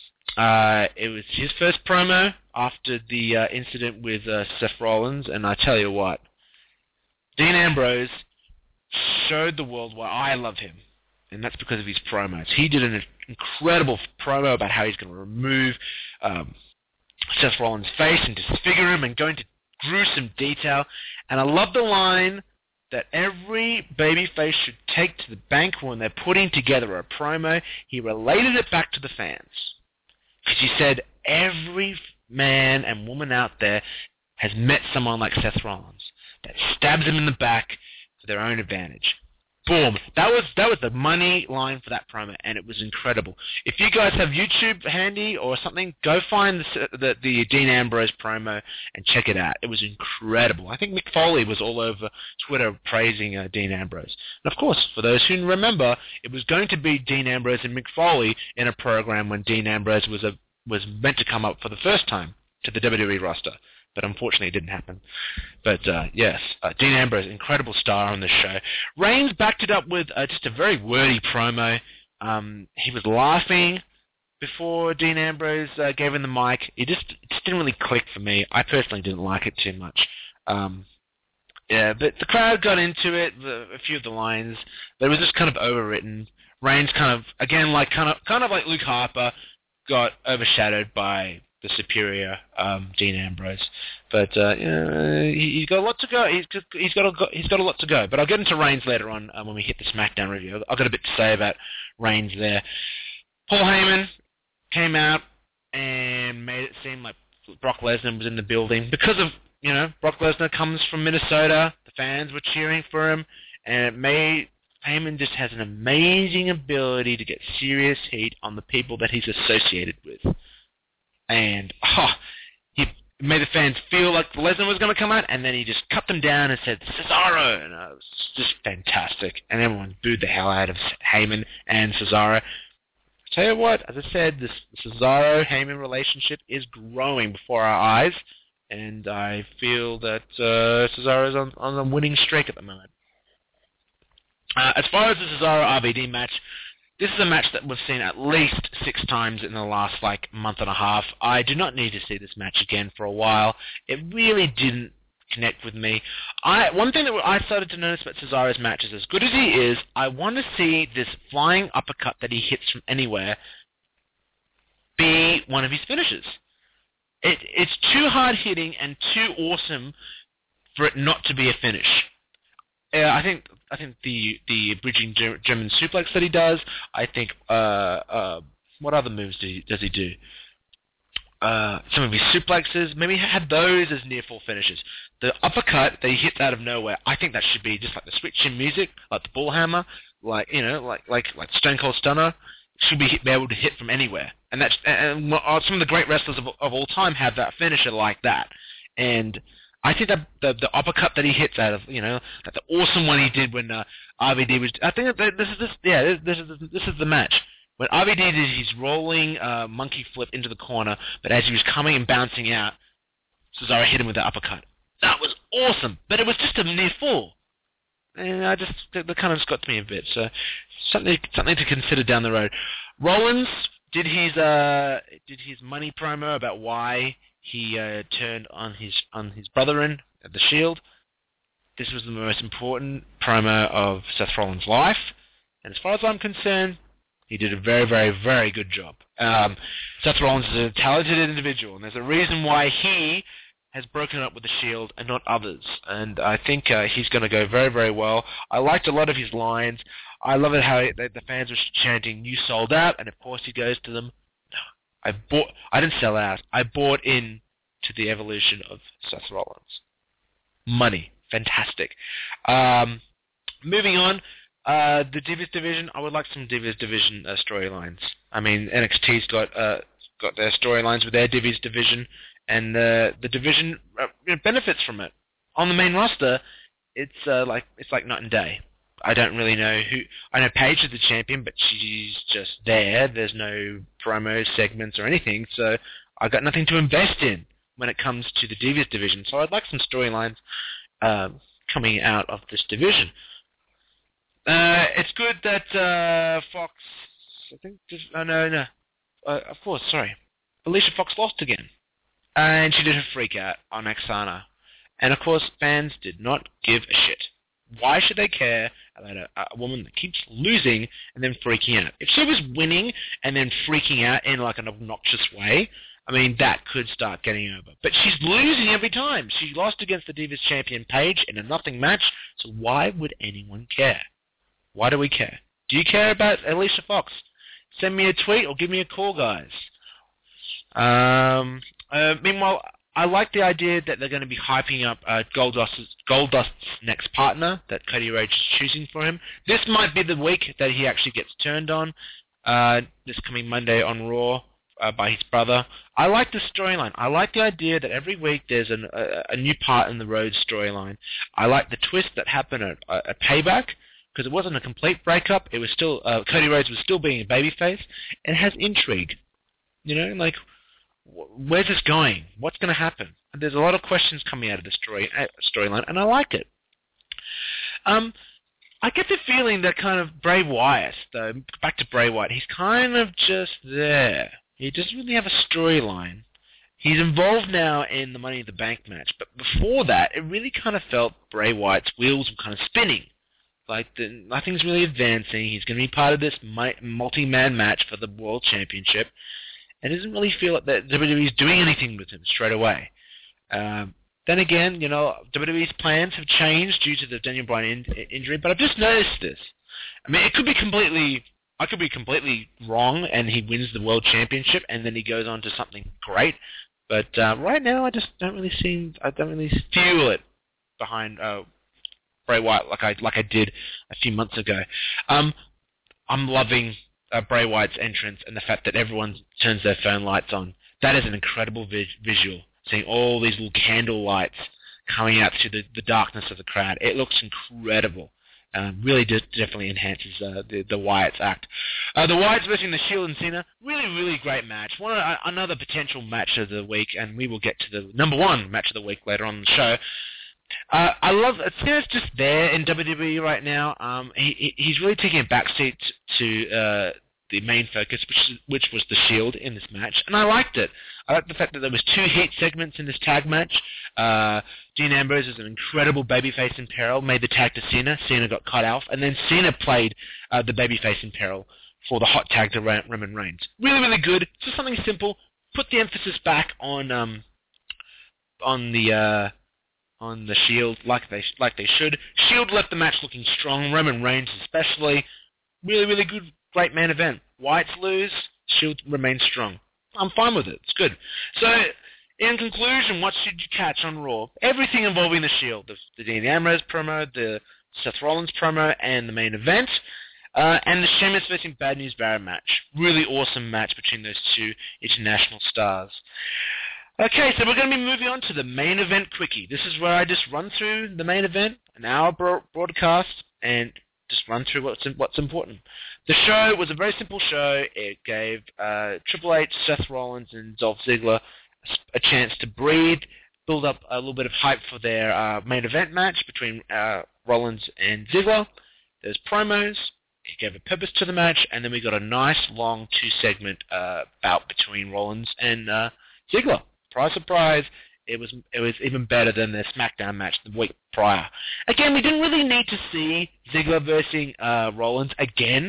Uh, it was his first promo after the uh, incident with uh, Seth Rollins, and I tell you what, Dean Ambrose showed the world why I love him, and that's because of his promos. He did an incredible promo about how he's going to remove um, Seth Rollins' face and disfigure him and go into gruesome detail, and I love the line that every babyface should take to the bank when they're putting together a promo. He related it back to the fans because he said every man and woman out there has met someone like Seth Rollins that stabs them in the back for their own advantage. Boom. That was that was the money line for that promo, and it was incredible. If you guys have YouTube handy or something, go find the, the, the Dean Ambrose promo and check it out. It was incredible. I think Mick Foley was all over Twitter praising uh, Dean Ambrose. And of course, for those who remember, it was going to be Dean Ambrose and Mick Foley in a program when Dean Ambrose was a, was meant to come up for the first time to the W W E roster. But unfortunately it didn't happen. But uh, yes, uh, Dean Ambrose, incredible star on the show. Reigns backed it up with uh, just a very wordy promo. Um, he was laughing before Dean Ambrose uh, gave him the mic, it just, it just didn't really click for me. I personally didn't like it too much. Um, yeah, but the crowd got into it, the, a few of the lines, but it was just kind of overwritten. Reigns kind of, again, like kind of kind of like Luke Harper, got overshadowed by the superior um, Dean Ambrose. But uh, yeah, he, he's got a lot to go. He's got, he's got a, he's got a lot to go. But I'll get into Reigns later on uh, when we hit the SmackDown review. I've got a bit to say about Reigns there. Paul Heyman came out and made it seem like Brock Lesnar was in the building because of, you know, Brock Lesnar comes from Minnesota. The fans were cheering for him, and it made Heyman just has an amazing ability to get serious heat on the people that he's associated with. And oh, he made the fans feel like Lesnar was going to come out, and then he just cut them down and said, Cesaro! And uh, it was just fantastic. And everyone booed the hell out of Heyman and Cesaro. Tell you what, as I said, this Cesaro-Heyman relationship is growing before our eyes, and I feel that uh, Cesaro is on, on a winning streak at the moment. Uh, as far as the Cesaro-R V D match, this is a match that we've seen at least six times in the last, like, month and a half. I do not need to see this match again for a while. It really didn't connect with me. I One thing that I started to notice about Cesaro's matches, as good as he is, I want to see this flying uppercut that he hits from anywhere be one of his finishes. It, it's too hard-hitting and too awesome for it not to be a finish. Uh, I think I think the the bridging German suplex that he does. I think uh, uh, what other moves do he, does he do? Uh, some of his suplexes, maybe he had those as near full finishes. The uppercut that he hits out of nowhere, I think that should be just like the switch in music, like the bullhammer, like you know, like like like Stone Cold Stunner. Should be, hit, be able to hit from anywhere, and that's and some of the great wrestlers of, of all time have that finisher like that, and. I think that the, the uppercut that he hits out of, you know, that the awesome one he did when uh, R V D was. I think that this is this, yeah, this, this is this is the match when R V D did his rolling uh, monkey flip into the corner, but as he was coming and bouncing out, Cesaro hit him with the uppercut. That was awesome, but it was just a near fall, and I just that kind of just got to me a bit. So something something to consider down the road. Rollins did his uh, did his money promo about why. He uh, turned on his on his brother-in at the Shield. This was the most important promo of Seth Rollins' life, and as far as I'm concerned, he did a very, very, very good job. Um, Seth Rollins is a talented individual, and there's a reason why he has broken up with the Shield and not others, and I think uh, he's going to go very, very well. I liked a lot of his lines. I love it how the, the fans were chanting, "You sold out," and of course he goes to them, I bought. I didn't sell out. I bought in to the evolution of Seth Rollins. Money, fantastic. Um, moving on, uh, the Divas division. I would like some Divas division uh, storylines. I mean, N X T's got uh, got their storylines with their Divas division, and uh, the division uh, benefits from it. On the main roster, it's uh, like it's like night and day. I don't really know who. I know Paige is the champion, but she's just there. There's no promo segments or anything, so I've got nothing to invest in when it comes to the Divas division. So I'd like some storylines uh, coming out of this division. Uh, it's good that uh, Fox. I think. Oh no, no. Uh, of course, sorry. Alicia Fox lost again, and she did her freak out on Aksana, and of course, fans did not give a shit. Why should they care about a, a woman that keeps losing and then freaking out? If she was winning and then freaking out in like an obnoxious way, I mean, that could start getting over. But she's losing every time. She lost against the Divas champion Paige in a nothing match, so why would anyone care? Why do we care? Do you care about Alicia Fox? Send me a tweet or give me a call, guys. Um, uh, meanwhile, I like the idea that they're going to be hyping up uh, Goldust's, Goldust's next partner that Cody Rhodes is choosing for him. This might be the week that he actually gets turned on, uh, this coming Monday on Raw uh, by his brother. I like the storyline. I like the idea that every week there's an, a, a new part in the Rhodes storyline. I like the twist that happened at, at Payback, because it wasn't a complete breakup. It was still uh, Cody Rhodes was still being a babyface. It has intrigue. You know, like, where's this going? What's going to happen? And there's a lot of questions coming out of the story uh, storyline, and I like it. Um, I get the feeling that kind of Bray Wyatt, though, back to Bray Wyatt, he's kind of just there. He doesn't really have a storyline. He's involved now in the Money in the Bank match, but before that, it really kind of felt Bray Wyatt's wheels were kind of spinning. Like, the, nothing's really advancing. He's going to be part of this multi-man match for the World Championship, and it doesn't really feel like that W W E is doing anything with him straight away. Um, then again, you know, W W E's plans have changed due to the Daniel Bryan in, injury, but I've just noticed this. I mean, it could be completely, I could be completely wrong, and he wins the World Championship, and then he goes on to something great. But uh, right now, I just don't really seem, I don't really feel it behind uh, Bray Wyatt like I like I did a few months ago. Um, I'm loving uh, Bray Wyatt's entrance and the fact that everyone turns their phone lights on. That is an incredible vi- visual. Seeing all these little candle lights coming out through the, the darkness of the crowd. It looks incredible. Um, really de- definitely enhances uh, the, the Wyatt's act. Uh, the Wyatts versus the Shield and Cena. Really, really great match. One uh, Another potential match of the week, and we will get to the number one match of the week later on in the show. Uh, I love Cena's just there in W W E right now. Um, he, he's really taking a backseat to uh, the main focus, which, which was the Shield in this match, and I liked it. I liked the fact that there was two heat segments in this tag match. Uh, Dean Ambrose is an incredible babyface in peril, made the tag to Cena. Cena got cut off, and then Cena played uh, the babyface in peril for the hot tag to Roman Reigns. Really, really good. Just something simple. Put the emphasis back on um, on the uh, on the Shield like they like they should. Shield left the match looking strong. Roman Reigns especially. Really, really good. Great main event. Wyatts lose, Shield remains strong. I'm fine with it. It's good. So, in conclusion, what should you catch on Raw? Everything involving the Shield. The, the Dean Ambrose promo, the Seth Rollins promo, and the main event. Uh, and the Sheamus versus Bad News Barrett match. Really awesome match between those two international stars. Okay, so we're going to be moving on to the main event quickie. This is where I just run through the main event, an hour bro- broadcast, and just run through what's what's important. The show was a very simple show. It gave uh, Triple H, Seth Rollins, and Dolph Ziggler a chance to breathe, build up a little bit of hype for their uh, main event match between uh, Rollins and Ziggler. There's promos. It gave a purpose to the match, and then we got a nice long two-segment uh, bout between Rollins and uh, Ziggler. Surprise, surprise. It was it was even better than the SmackDown match the week prior. Again, we didn't really need to see Ziggler versus uh, Rollins again.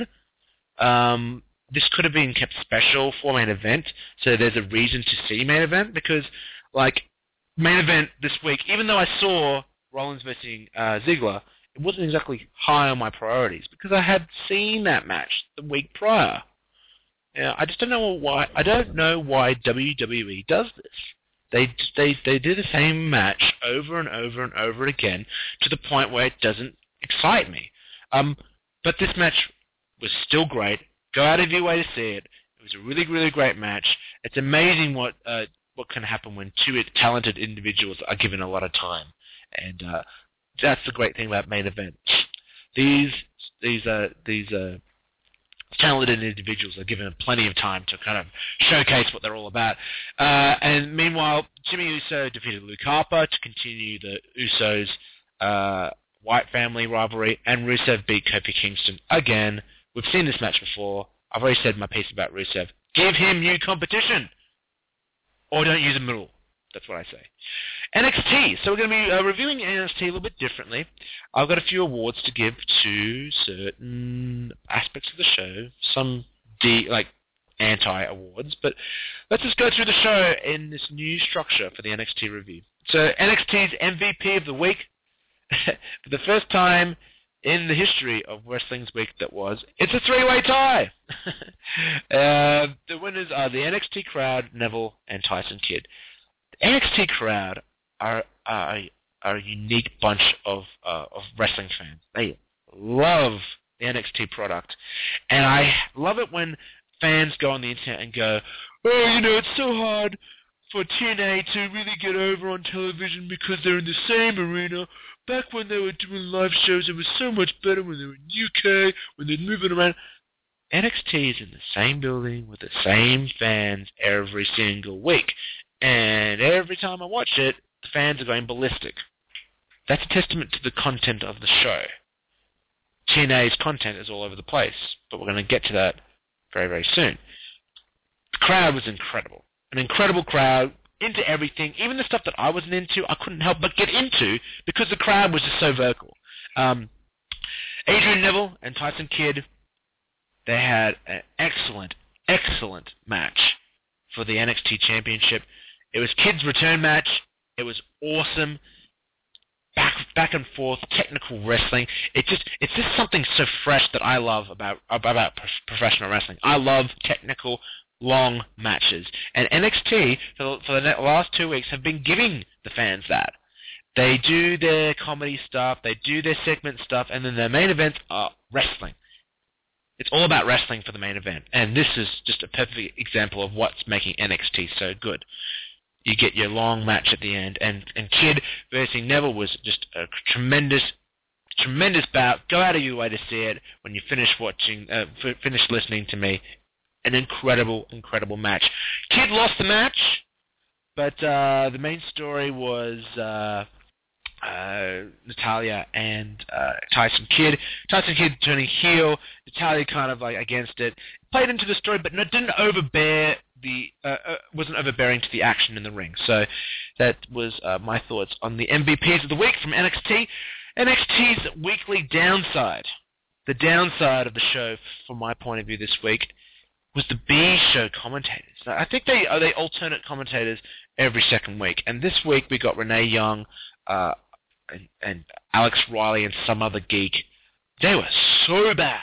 Um, this could have been kept special for main event, so there's a reason to see main event, because, like, main event this week, even though I saw Rollins versus uh, Ziggler, it wasn't exactly high on my priorities, because I had seen that match the week prior. Yeah, I just don't know why. I don't know why W W E does this. They they they do the same match over and over and over again to the point where it doesn't excite me. Um, but this match was still great. Go out of your way to see it. It was a really, really great match. It's amazing what uh, what can happen when two talented individuals are given a lot of time, and uh, that's the great thing about main events. These these uh, these uh, talented individuals are given plenty of time to kind of showcase what they're all about. Uh, and meanwhile, Jimmy Uso defeated Luke Harper to continue the Usos' uh, White family rivalry, and Rusev beat Kofi Kingston again. We've seen this match before. I've already said my piece about Rusev. Give him new competition, or don't use him at all. That's what I say. N X T. So we're going to be uh, reviewing N X T a little bit differently. I've got a few awards to give to certain aspects of the show. Some D, like anti-awards. But let's just go through the show in this new structure for the N X T review. So N X T's M V P of the week, for the first time in the history of Wrestling's Week that was, it's a three-way tie. uh, the winners are the N X T crowd, Neville, and Tyson Kidd. The N X T crowd are, are, are a unique bunch of uh, of wrestling fans. They love the N X T product. And I love it when fans go on the internet and go, oh, you know, it's so hard for T N A to really get over on television because they're in the same arena. Back when they were doing live shows, it was so much better when they were in U K, when they're moving around. N X T is in the same building with the same fans every single week. And every time I watch it, the fans are going ballistic. That's a testament to the content of the show. T N A's content is all over the place, but we're going to get to that very, very soon. The crowd was incredible. An incredible crowd, into everything. Even the stuff that I wasn't into, I couldn't help but get into because the crowd was just so vocal. Um, Adrian Neville and Tyson Kidd, they had an excellent, excellent match for the N X T Championship. It was Kidd's return match. It was awesome. Back, back and forth, technical wrestling. It just, it's just something so fresh that I love about about professional wrestling. I love technical, long matches, and N X T for the, for the last two weeks have been giving the fans that. They do their comedy stuff, they do their segment stuff, and then their main events are wrestling. It's all about wrestling for the main event, and this is just a perfect example of what's making N X T so good. You get your long match at the end, and, and Kidd versus Neville was just a tremendous, tremendous bout. Go out of your way to see it when you finish watching, uh, f- finish listening to me. An incredible, incredible match. Kidd lost the match, but uh, the main story was uh, uh, Natalya and uh, Tyson Kidd. Tyson Kidd turning heel, Natalya kind of like against it. Played into the story, but no, didn't overbear the uh, uh, wasn't overbearing to the action in the ring. So that was uh, my thoughts on the M V Ps of the week from N X T. N X T's weekly downside, the downside of the show, from my point of view this week, was the B show commentators. I think they are they alternate commentators every second week, and this week we got Renee Young uh, and, and Alex Riley and some other geek. They were so bad.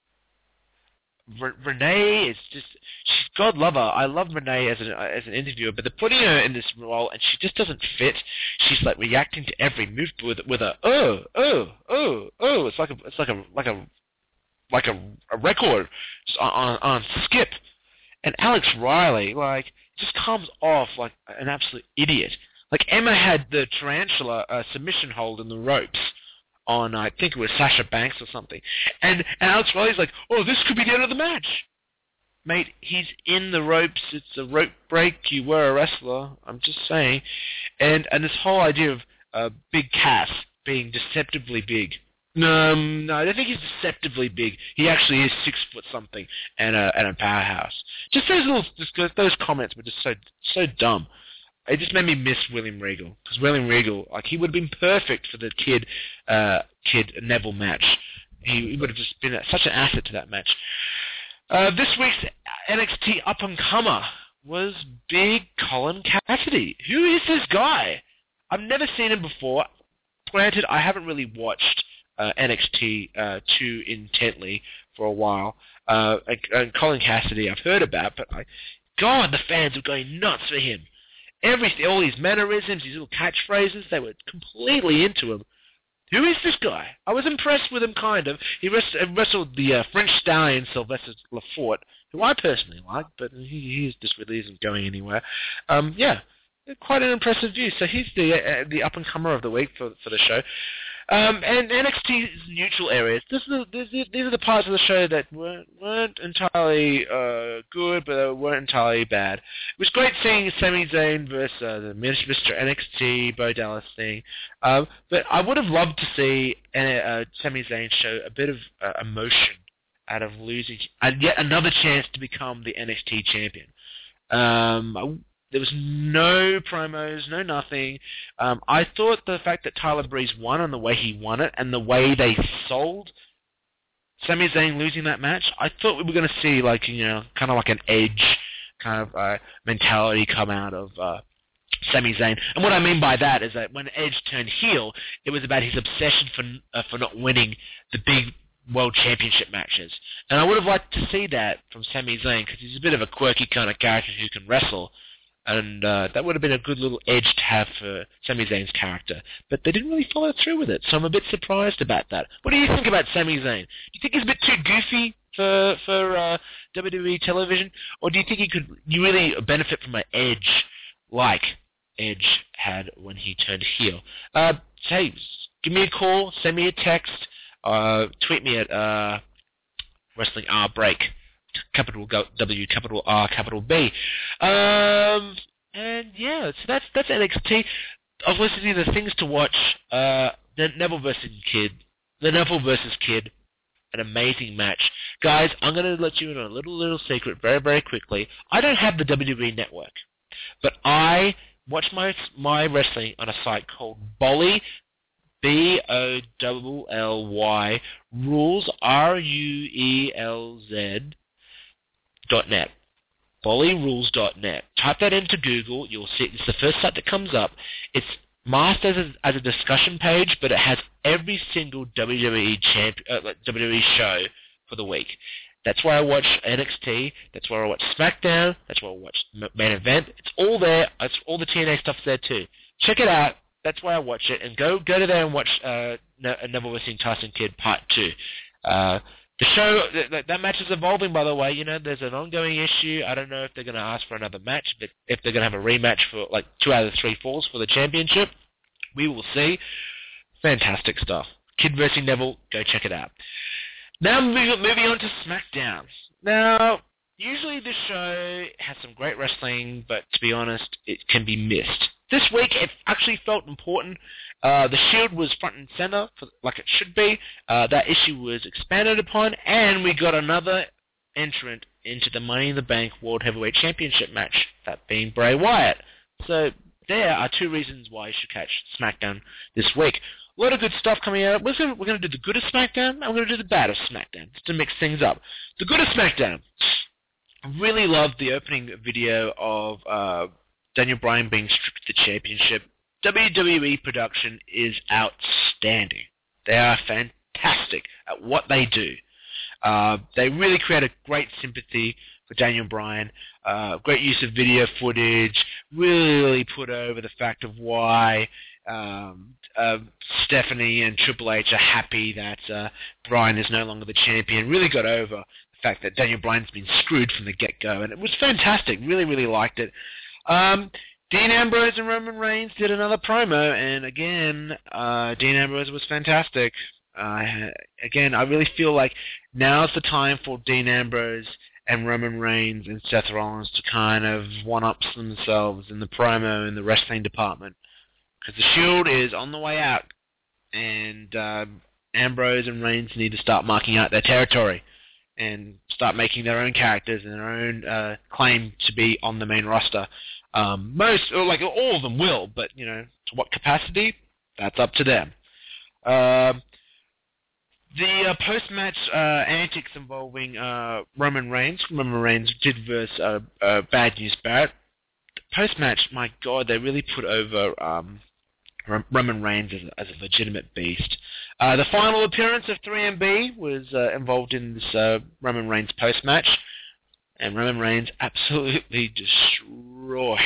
Re- Renee is just, she's God love her. I love Renee as an as an interviewer, but they're putting her in this role and she just doesn't fit. She's like reacting to every move with with a oh oh oh oh. It's like a it's like a like a like a, a record just on, on on skip. And Alex Riley like just comes off like an absolute idiot. Like Emma had the tarantula uh, submission hold in the ropes on, I think it was Sasha Banks or something. And, and Alex Riley's like, oh, this could be the end of the match. Mate, he's in the ropes. It's a rope break. You were a wrestler. I'm just saying. And and this whole idea of uh, Big Cass being deceptively big. No, um, no, I don't think he's deceptively big. He actually is six foot something and a, and a powerhouse. Just those little, just those comments were just so so dumb. It just made me miss William Regal, because William Regal, like, he would have been perfect for the Kidd, uh, Kidd Neville match. He, he would have just been a, such an asset to that match. Uh, this week's N X T up-and-comer was Big Colin Cassidy. Who is this guy? I've never seen him before. Granted, I haven't really watched uh, N X T uh, too intently for a while. Uh, and, and Colin Cassidy I've heard about, but I, God, the fans are going nuts for him. Every, all these mannerisms, these little catchphrases, they were completely into him. Who is this guy? I was impressed with him, kind of. He wrestled, wrestled the uh, French stallion, Sylvester Lafort, who I personally like, but he he's just really isn't going anywhere. Um, yeah, quite an impressive view. So he's the uh, the up-and-comer of the week for for the show. Um, and N X T's neutral areas. This is the, this, these are the parts of the show that weren't, weren't entirely uh, good, but they weren't entirely bad. It was great seeing Sami Zayn versus uh, the Mister N X T Bo Dallas thing. Um, but I would have loved to see uh, Sami Zayn show a bit of uh, emotion out of losing, and yet another chance to become the N X T champion. Um, There was no promos, no nothing. Um, I thought the fact that Tyler Breeze won and the way he won it and the way they sold Sami Zayn losing that match, I thought we were going to see, like, you know, kind of like an Edge kind of uh, mentality come out of uh, Sami Zayn. And what I mean by that is that when Edge turned heel, it was about his obsession for uh, for not winning the big World Championship matches. And I would have liked to see that from Sami Zayn because he's a bit of a quirky kind of character who can wrestle. And uh, that would have been a good little edge to have for Sami Zayn's character. But they didn't really follow through with it, so I'm a bit surprised about that. What do you think about Sami Zayn? Do you think he's a bit too goofy for for uh, W W E television? Or do you think he could you really benefit from an edge like Edge had when he turned heel? Uh, hey, give me a call, send me a text, uh, tweet me at uh, Wrestling R Break. Capital W, capital R, capital B. Um, and yeah, so that's that's N X T. I was listening to the things to watch. Uh, the Neville versus Kidd, the Neville versus Kidd an amazing match. Guys, I'm going to let you in on a little, little secret very, very quickly. I don't have the W W E Network, but I watch my my wrestling on a site called Bolly, B O L L Y, Rules, R U E L Z, dot net. bolly rules dot net. Type that into Google. You'll see it's the first site that comes up. It's masked as a, as a discussion page, but it has every single W W E champ, uh, W W E show for the week. That's where I watch N X T. That's where I watch SmackDown. That's where I watch Main Event. It's all there. It's all the T N A stuff's there too. Check it out. That's why I watch it. And go go to there and watch uh, Neville versus Tyson Kidd Part two. Uh, the show, that, that match is evolving, by the way. You know, there's an ongoing issue. I don't know if they're going to ask for another match, but if they're going to have a rematch for like two out of the three falls for the championship. We will see. Fantastic stuff. Kidd versus Neville, go check it out. Now moving, moving on to SmackDown. Now, usually this show has some great wrestling, but to be honest, it can be missed. This week, it actually felt important. Uh, the Shield was front and center, for, like it should be. Uh, that issue was expanded upon, and we got another entrant into the Money in the Bank World Heavyweight Championship match, that being Bray Wyatt. So there are two reasons why you should catch SmackDown this week. A lot of good stuff coming out. We're going, we're going to do the good of SmackDown, and we're going to do the bad of SmackDown, just to mix things up. The good of SmackDown. I really loved the opening video of uh, Daniel Bryan being stripped of the championship. W W E production is outstanding. They are fantastic at what they do. Uh, they really create a great sympathy for Daniel Bryan. Uh, great use of video footage. Really put over the fact of why um, uh, Stephanie and Triple H are happy that uh, Bryan is no longer the champion. Really got over the fact that Daniel Bryan's been screwed from the get-go, and it was fantastic. Really, really liked it. Um, Dean Ambrose and Roman Reigns did another promo, and again, uh, Dean Ambrose was fantastic. Uh, again, I really feel like now's the time for Dean Ambrose and Roman Reigns and Seth Rollins to kind of one-up themselves in the promo in the wrestling department. Because the Shield is on the way out, and uh, Ambrose and Reigns need to start marking out their territory and start making their own characters and their own uh, claim to be on the main roster. Um, most, or like all of them will, but, you know, to what capacity? That's up to them. Uh, the uh, post-match uh, antics involving uh, Roman Reigns, Roman Reigns did verse uh, uh, Bad News Barrett. The post-match, my God, they really put over um, Roman Reigns as a, as a legitimate beast. Uh, the final appearance of three M B was uh, involved in this uh, Roman Reigns post-match. And Roman Reigns absolutely destroyed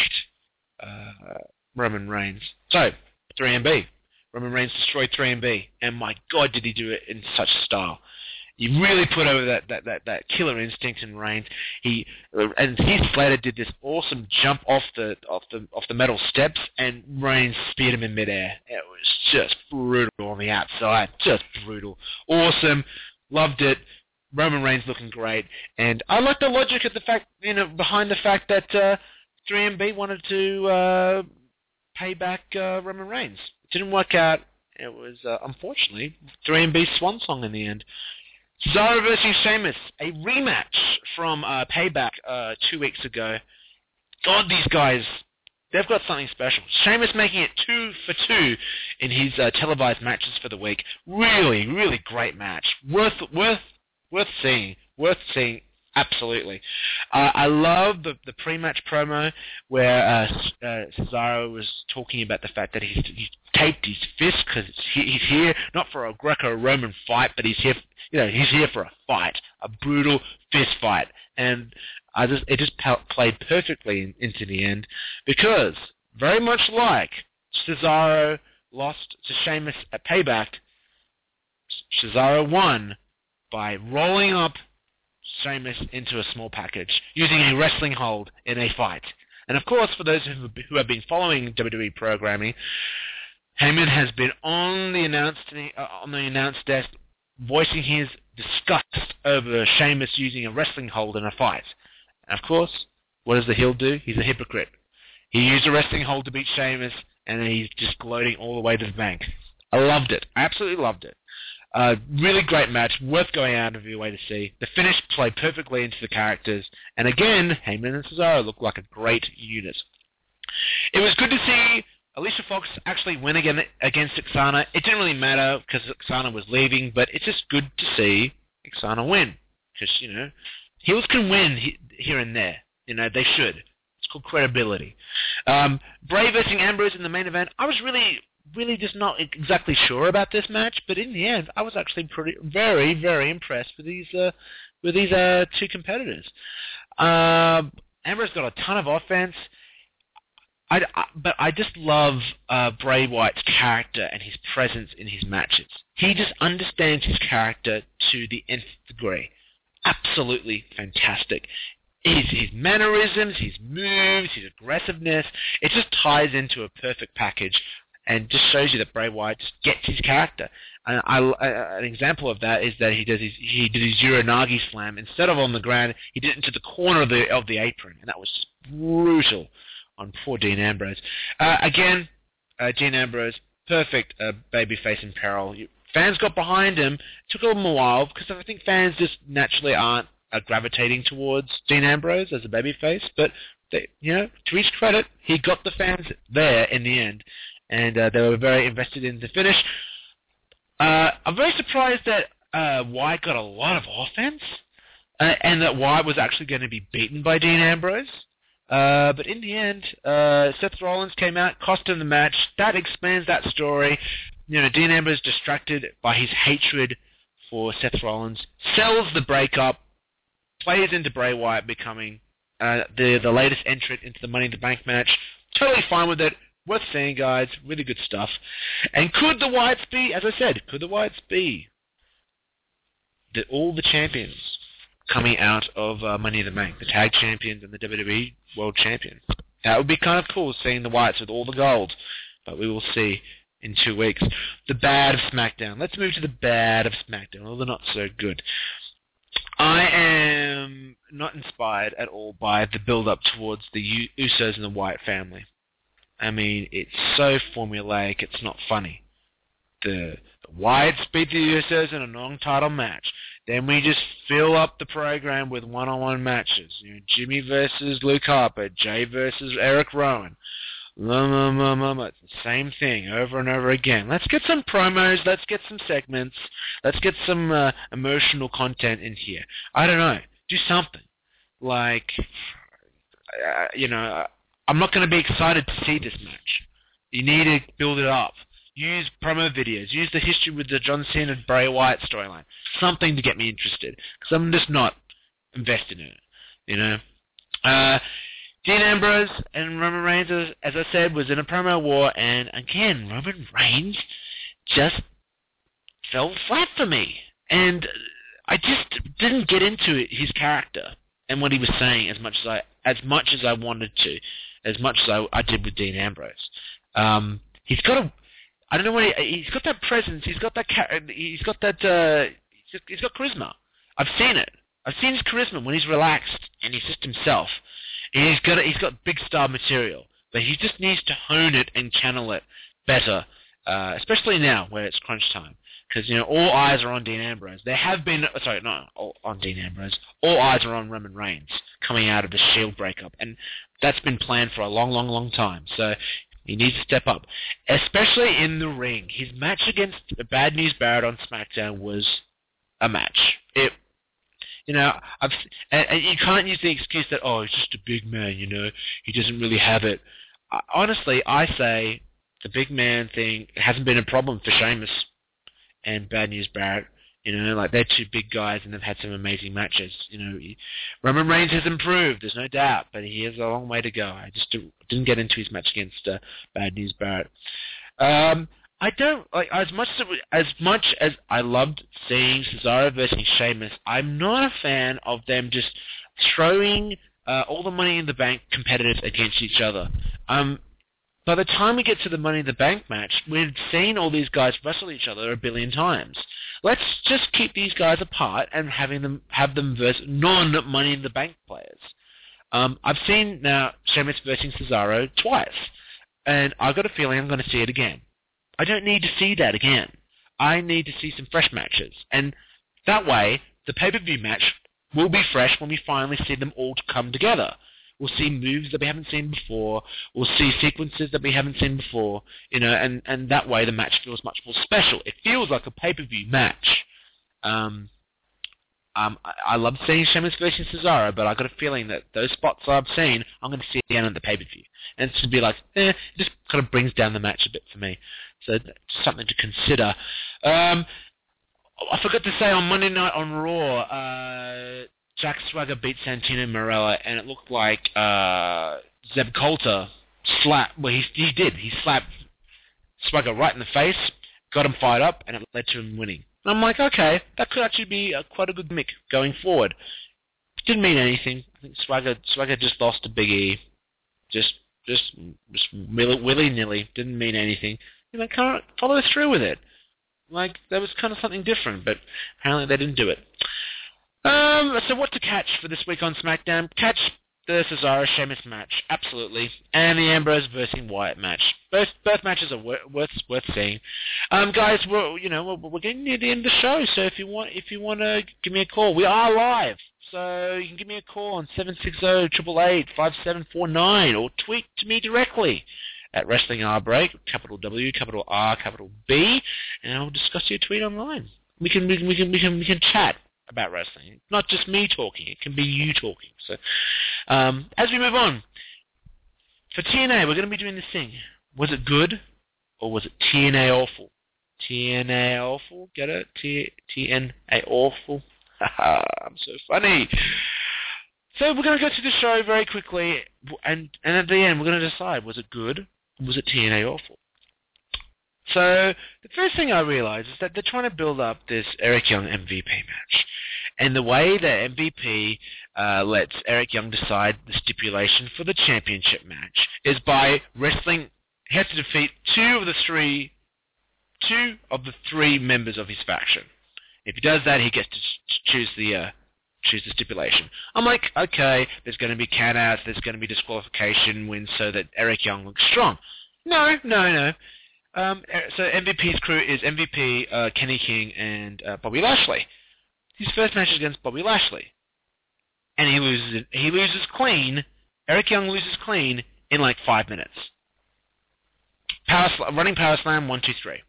uh, Roman Reigns. So, three M B. Roman Reigns destroyed three M B. And my God, did he do it in such style. He really put over that, that, that, that killer instinct in Reigns. He and Heath Slater did this awesome jump off the off the off the metal steps, and Reigns speared him in midair. It was just brutal on the outside. Just brutal. Awesome. Loved it. Roman Reigns looking great, and I like the logic of the fact, you know, behind the fact that uh, three M B wanted to uh, pay back uh, Roman Reigns. It didn't work out. It was uh, unfortunately three M B's swan song in the end. Cesaro versus Sheamus, a rematch from uh, Payback uh, two weeks ago. God, these guys, they've got something special. Sheamus making it two for two in his uh, televised matches for the week. Really, really great match. Worth, worth. Worth seeing. Worth seeing. Absolutely. Uh, I love the, the pre-match promo where uh, uh, Cesaro was talking about the fact that he's, he's taped his fist because he, he's here not for a Greco-Roman fight, but he's here, you know, he's here for a fight, a brutal fist fight, and I just it just played perfectly in, into the end because very much like Cesaro lost to Sheamus at Payback, Cesaro won by rolling up Sheamus into a small package, using a wrestling hold in a fight. And of course, for those who, who have been following W W E programming, Heyman has been on the announced uh, on the announced desk, voicing his disgust over Sheamus using a wrestling hold in a fight. And of course, what does the heel do? He's a hypocrite. He used a wrestling hold to beat Sheamus, and he's just gloating all the way to the bank. I loved it. I absolutely loved it. Uh, really great match, worth going out of your way to see. The finish played perfectly into the characters, and again, Heyman and Cesaro looked like a great unit. It was good to see Alicia Fox actually win again against Ixana. It didn't really matter because Ixana was leaving, but it's just good to see Ixana win. Because, you know, heels can win he, here and there. You know, they should. It's called credibility. Um, Bray versus Ambrose in the main event. I was really, really just not exactly sure about this match, but in the end, I was actually pretty, very, very impressed with these, uh, with these uh, two competitors. Uh, Ambrose got a ton of offense. I, I, but I just love uh, Bray Wyatt's character and his presence in his matches. He just understands his character to the nth degree. Absolutely fantastic. His, his mannerisms, his moves, his aggressiveness, it just ties into a perfect package and just shows you that Bray Wyatt just gets his character. And I, I, an example of that is that he does his, he did his Uranagi slam. Instead of on the ground, he did it into the corner of the, of the apron, and that was just brutal on poor Dean Ambrose. Uh, again, uh, Dean Ambrose, perfect uh, babyface in peril. Fans got behind him. It took a little while because I think fans just naturally aren't uh, gravitating towards Dean Ambrose as a babyface. But they, you know, to his credit, he got the fans there in the end, and uh, they were very invested in the finish. Uh, I'm very surprised that uh, Wyatt got a lot of offense, uh, and that Wyatt was actually going to be beaten by Dean Ambrose. Uh, but in the end, uh, Seth Rollins came out, cost him the match. That expands that story. You know, Dean Ambrose, distracted by his hatred for Seth Rollins, sells the breakup, plays into Bray Wyatt becoming uh, the the latest entrant into the Money in the Bank match. Totally fine with it. Worth seeing, guys. Really good stuff. And could the Wyatts be, as I said, could the Wyatts be the, all the champions coming out of uh, Money in the Bank, the tag champions and the W W E World Champion? That would be kind of cool, seeing the Wyatts with all the gold, but we will see in two weeks. The bad of SmackDown. Let's move to the bad of SmackDown, or the not so good. I am not inspired at all by the build-up towards the U- Usos and the Wyatt family. I mean, it's so formulaic, it's not funny. The, the Wyatts beat the Usos in a non-title match. Then we just fill up the program with one-on-one matches. You know, Jimmy versus Luke Harper, Jay versus Eric Rowan. It's the same thing over and over again. Let's get some promos. Let's get some segments. Let's get some uh, emotional content in here. I don't know. Do something. Like, uh, you know, I'm not going to be excited to see this match. You need to build it up. Use promo videos. Use the history with the John Cena Bray Wyatt storyline. Something to get me interested. Because I'm just not invested in it. You know? Uh, Dean Ambrose and Roman Reigns, as, as I said, was in a promo war. And again, Roman Reigns just fell flat for me. And I just didn't get into it, his character and what he was saying as much as I as much as I wanted to. As much as I, I did with Dean Ambrose. Um, he's got a... I don't know what he, he's got that presence. He's got that. He's got that. Uh, he's, got, he's got charisma. I've seen it. I've seen his charisma when he's relaxed and he's just himself. And he's got. He's got big star material, but he just needs to hone it and channel it better, uh, especially now where it's crunch time. Because you know all eyes are on Dean Ambrose. There have been. Sorry, not all on Dean Ambrose. All eyes are on Roman Reigns coming out of the Shield breakup, and that's been planned for a long, long, long time. So. He needs to step up, especially in the ring. His match against Bad News Barrett on SmackDown was a match. It, you know, I've, and, and you can't use the excuse that, oh, he's just a big man, you know, he doesn't really have it. I, honestly, I say the big man thing hasn't been a problem for Sheamus and Bad News Barrett. You know, like they're two big guys and they've had some amazing matches. You know, he, Roman Reigns has improved, there's no doubt, but he has a long way to go. I just do, didn't get into his match against uh, Bad News Barrett. Um, I don't like as much as, as much as I loved seeing Cesaro versus Sheamus. I'm not a fan of them just throwing uh, all the Money in the Bank competitors against each other. Um, by the time we get to the Money in the Bank match, we've seen all these guys wrestle each other a billion times. Let's just keep these guys apart and having them have them versus non-Money in the Bank players. Um, I've seen now Sheamus versus Cesaro twice, and I've got a feeling I'm going to see it again. I don't need to see that again. I need to see some fresh matches. And that way, the pay-per-view match will be fresh when we finally see them all come together. We'll see moves that we haven't seen before. We'll see sequences that we haven't seen before. You know, and, and that way the match feels much more special. It feels like a pay-per-view match. Um, um, I, I love seeing Sheamus versus Cesaro, but I got a feeling that those spots I've seen, I'm going to see again at the pay-per-view. And it's to be like, eh, it just kind of brings down the match a bit for me. So just something to consider. Um, I forgot to say on Monday Night on Raw, uh, Jack Swagger beat Santino Marella, and it looked like uh, Zeb Coulter slapped. Well, he he did. He slapped Swagger right in the face, got him fired up, and it led to him winning. And I'm like, okay, that could actually be a, quite a good gimmick going forward. Didn't mean anything. I think Swagger Swagger just lost to Big E, just just just willy nilly. Didn't mean anything. You know, can't follow through with it. Like that was kind of something different, but apparently they didn't do it. Um, so what to catch for this week on SmackDown? Catch the Cesaro Sheamus match, absolutely, and the Ambrose versus Wyatt match. Both both matches are wor- worth worth seeing. Um, guys, we're you know we're, we're getting near the end of the show, so if you want if you want to give me a call, we are live, so you can give me a call on seven six zero, eight eight eight, five seven four nine, or tweet to me directly at Wrestling R Break, capital W, capital R, capital B, and I'll discuss your tweet online. We can we can we can we can, we can chat about wrestling. Not just me talking, it can be you talking. So, um, as we move on, for T N A, we're going to be doing this thing. Was it good, or was it T N A awful? T N A awful? Get it? T T N A awful? Haha, I'm so funny. So we're going to go through the show very quickly, and, and at the end, we're going to decide, was it good, or was it T N A awful? So the first thing I realized is that they're trying to build up this Eric Young M V P match. And the way that M V P uh, lets Eric Young decide the stipulation for the championship match is by wrestling. He has to defeat two of the three, two of the three members of his faction. If he does that, he gets to ch- choose the uh, choose the stipulation. I'm like, okay, there's going to be countouts, there's going to be disqualification wins so that Eric Young looks strong. No, no, no. Um, so M V P's crew is M V P, uh, Kenny King, and uh, Bobby Lashley. His first match is against Bobby Lashley, and he loses. He loses clean. Eric Young loses clean in like five minutes. Power sl- running power slam one two three.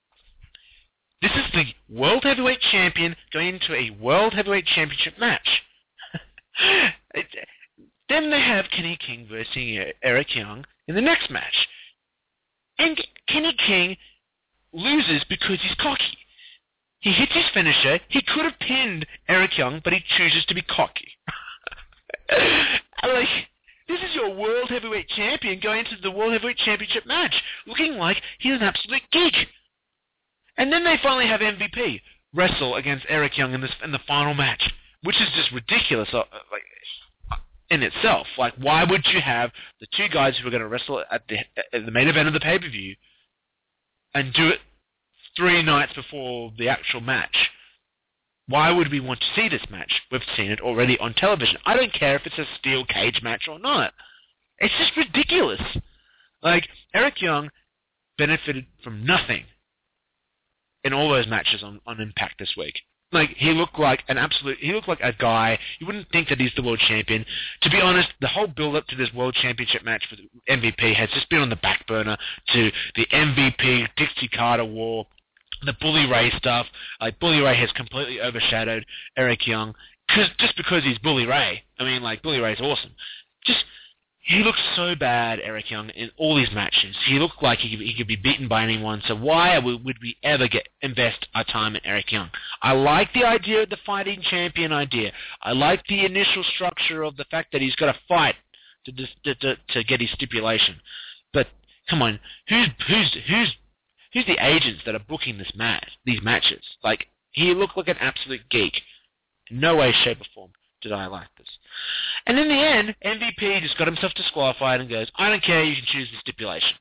This is the World Heavyweight Champion going into a World Heavyweight Championship match. it, then they have Kenny King versus Eric Young in the next match. And Kenny King loses because he's cocky. He hits his finisher. He could have pinned Eric Young, but he chooses to be cocky. Like, this is your World Heavyweight Champion going into the World Heavyweight Championship match, looking like he's an absolute geek. And then they finally have M V P wrestle against Eric Young in, this, in the final match, which is just ridiculous. Uh, like, in itself. Like, why would you have the two guys who are going to wrestle at the, at the main event of the pay-per-view and do it three nights before the actual match? Why would we want to see this match? We've seen it already on television. I don't care if it's a steel cage match or not. It's just ridiculous. Like, Eric Young benefited from nothing in all those matches on, on Impact this week. Like, he looked like an absolute, he looked like a guy, you wouldn't think that he's the world champion. To be honest, the whole build-up to this world championship match for M V P has just been on the back burner to the M V P Dixie Carter war, the Bully Ray stuff. Like, Bully Ray has completely overshadowed Eric Young, cause, just because he's Bully Ray. I mean, like, Bully Ray's awesome. Just, he looked so bad, Eric Young, in all these matches. He looked like he could, he could be beaten by anyone, so why would we ever get invest our time in Eric Young? I like the idea of the fighting champion idea. I like the initial structure of the fact that he's got to fight to, to, to, to get his stipulation. But, come on, who's, who's, who's, who's the agents that are booking this match, these matches? Like, he looked like an absolute geek. In no way, shape, or form did I like this. And in the end, M V P just got himself disqualified and goes, I don't care, you can choose the stipulation.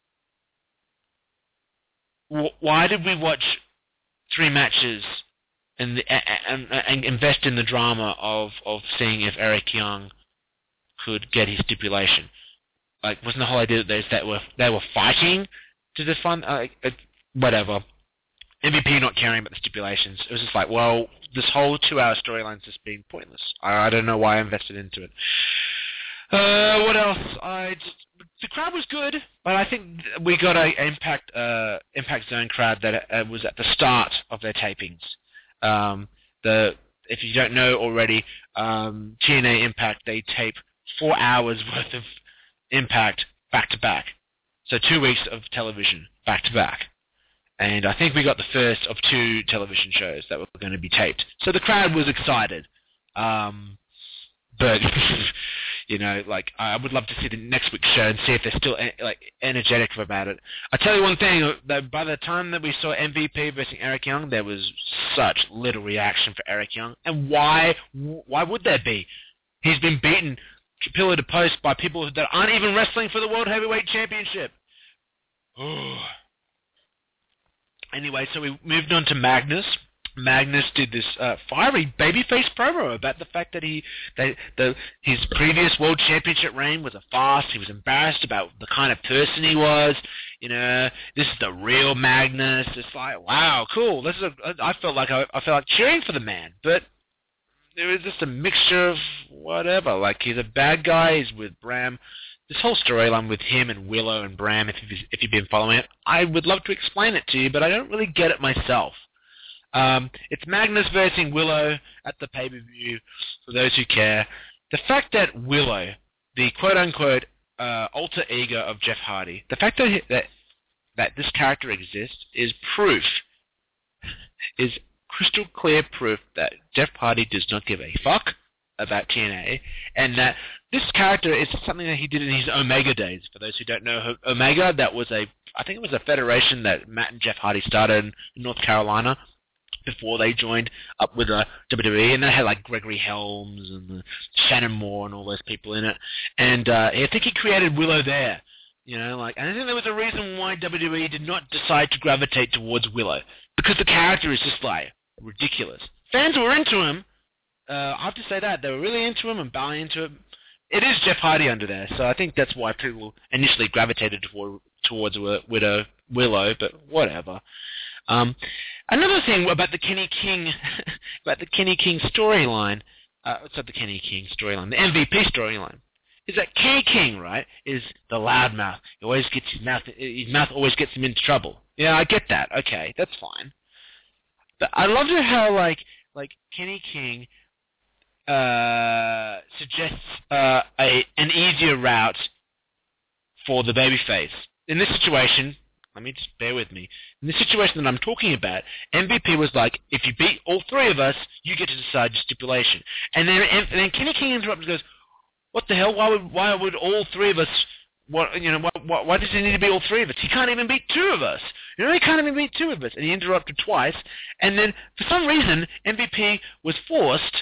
Why did we watch three matches and, the, and, and invest in the drama of, of seeing if Eric Young could get his stipulation? Like, wasn't the whole idea that they, that were, they were fighting to define, uh, uh, whatever. M V P not caring about the stipulations. It was just like, well, this whole two-hour storyline's just been pointless. I, I don't know why I invested into it. Uh, what else? I just, the crowd was good, but I think we got a Impact uh, Impact Zone crowd that uh, was at the start of their tapings. Um, the if you don't know already, um, T N A Impact, they tape four hours worth of Impact back to back. So two weeks of television back to back. And I think we got the first of two television shows that were going to be taped. So the crowd was excited. Um, but, you know, like, I would love to see the next week's show and see if they're still, like, energetic about it. I tell you one thing, that by the time that we saw M V P versus Eric Young, there was such little reaction for Eric Young. And why, why would there be? He's been beaten pillar to post by people that aren't even wrestling for the World Heavyweight Championship. Anyway, so we moved on to Magnus. Magnus did this uh, fiery babyface promo about the fact that he, that the his previous World Championship reign was a farce. He was embarrassed about the kind of person he was. You know, this is the real Magnus. It's like, wow, cool. This is a, I felt like I, I felt like cheering for the man, but it was just a mixture of whatever. Like, he's a bad guy. He's with Bram. This whole storyline with him and Willow and Bram, if you've, if you've been following it, I would love to explain it to you, but I don't really get it myself. Um, it's Magnus versus Willow at the pay-per-view, for those who care. The fact that Willow, the quote-unquote uh, alter ego of Jeff Hardy, the fact that, that that this character exists is proof, is crystal clear proof that Jeff Hardy does not give a fuck about T N A, and that this character is something that he did in his Omega days. For those who don't know, Omega, that was a, I think it was a federation that Matt and Jeff Hardy started in North Carolina before they joined up with uh, W W E, and they had like Gregory Helms and uh, Shannon Moore and all those people in it. And uh, I think he created Willow there. You know, like, and I think there was a reason why W W E did not decide to gravitate towards Willow, because the character is just like ridiculous. Fans were into him. Uh, I have to say that. They were really into him and buying into it. It is Jeff Hardy under there, so I think that's why people initially gravitated toward, towards Widow, Willow, but whatever. Um, another thing about the Kenny King, about the Kenny King storyline, uh, it's not the Kenny King storyline, the M V P storyline, is that Kenny King, right, is the loudmouth. He always gets his mouth, his mouth always gets him into trouble. Yeah, I get that. Okay, that's fine. But I loved it how, like, like Kenny King uh, suggests uh, a an easier route for the babyface. In this situation, let me just bear with me. In the situation that I'm talking about, M V P was like, if you beat all three of us, you get to decide your stipulation. And then, and then Kenny King interrupts and goes, "What the hell? Why would why would all three of us? What you know? Why, why, why does he need to beat all three of us? He can't even beat two of us. You know, he can't even beat two of us." And he interrupted twice. And then, for some reason, M V P was forced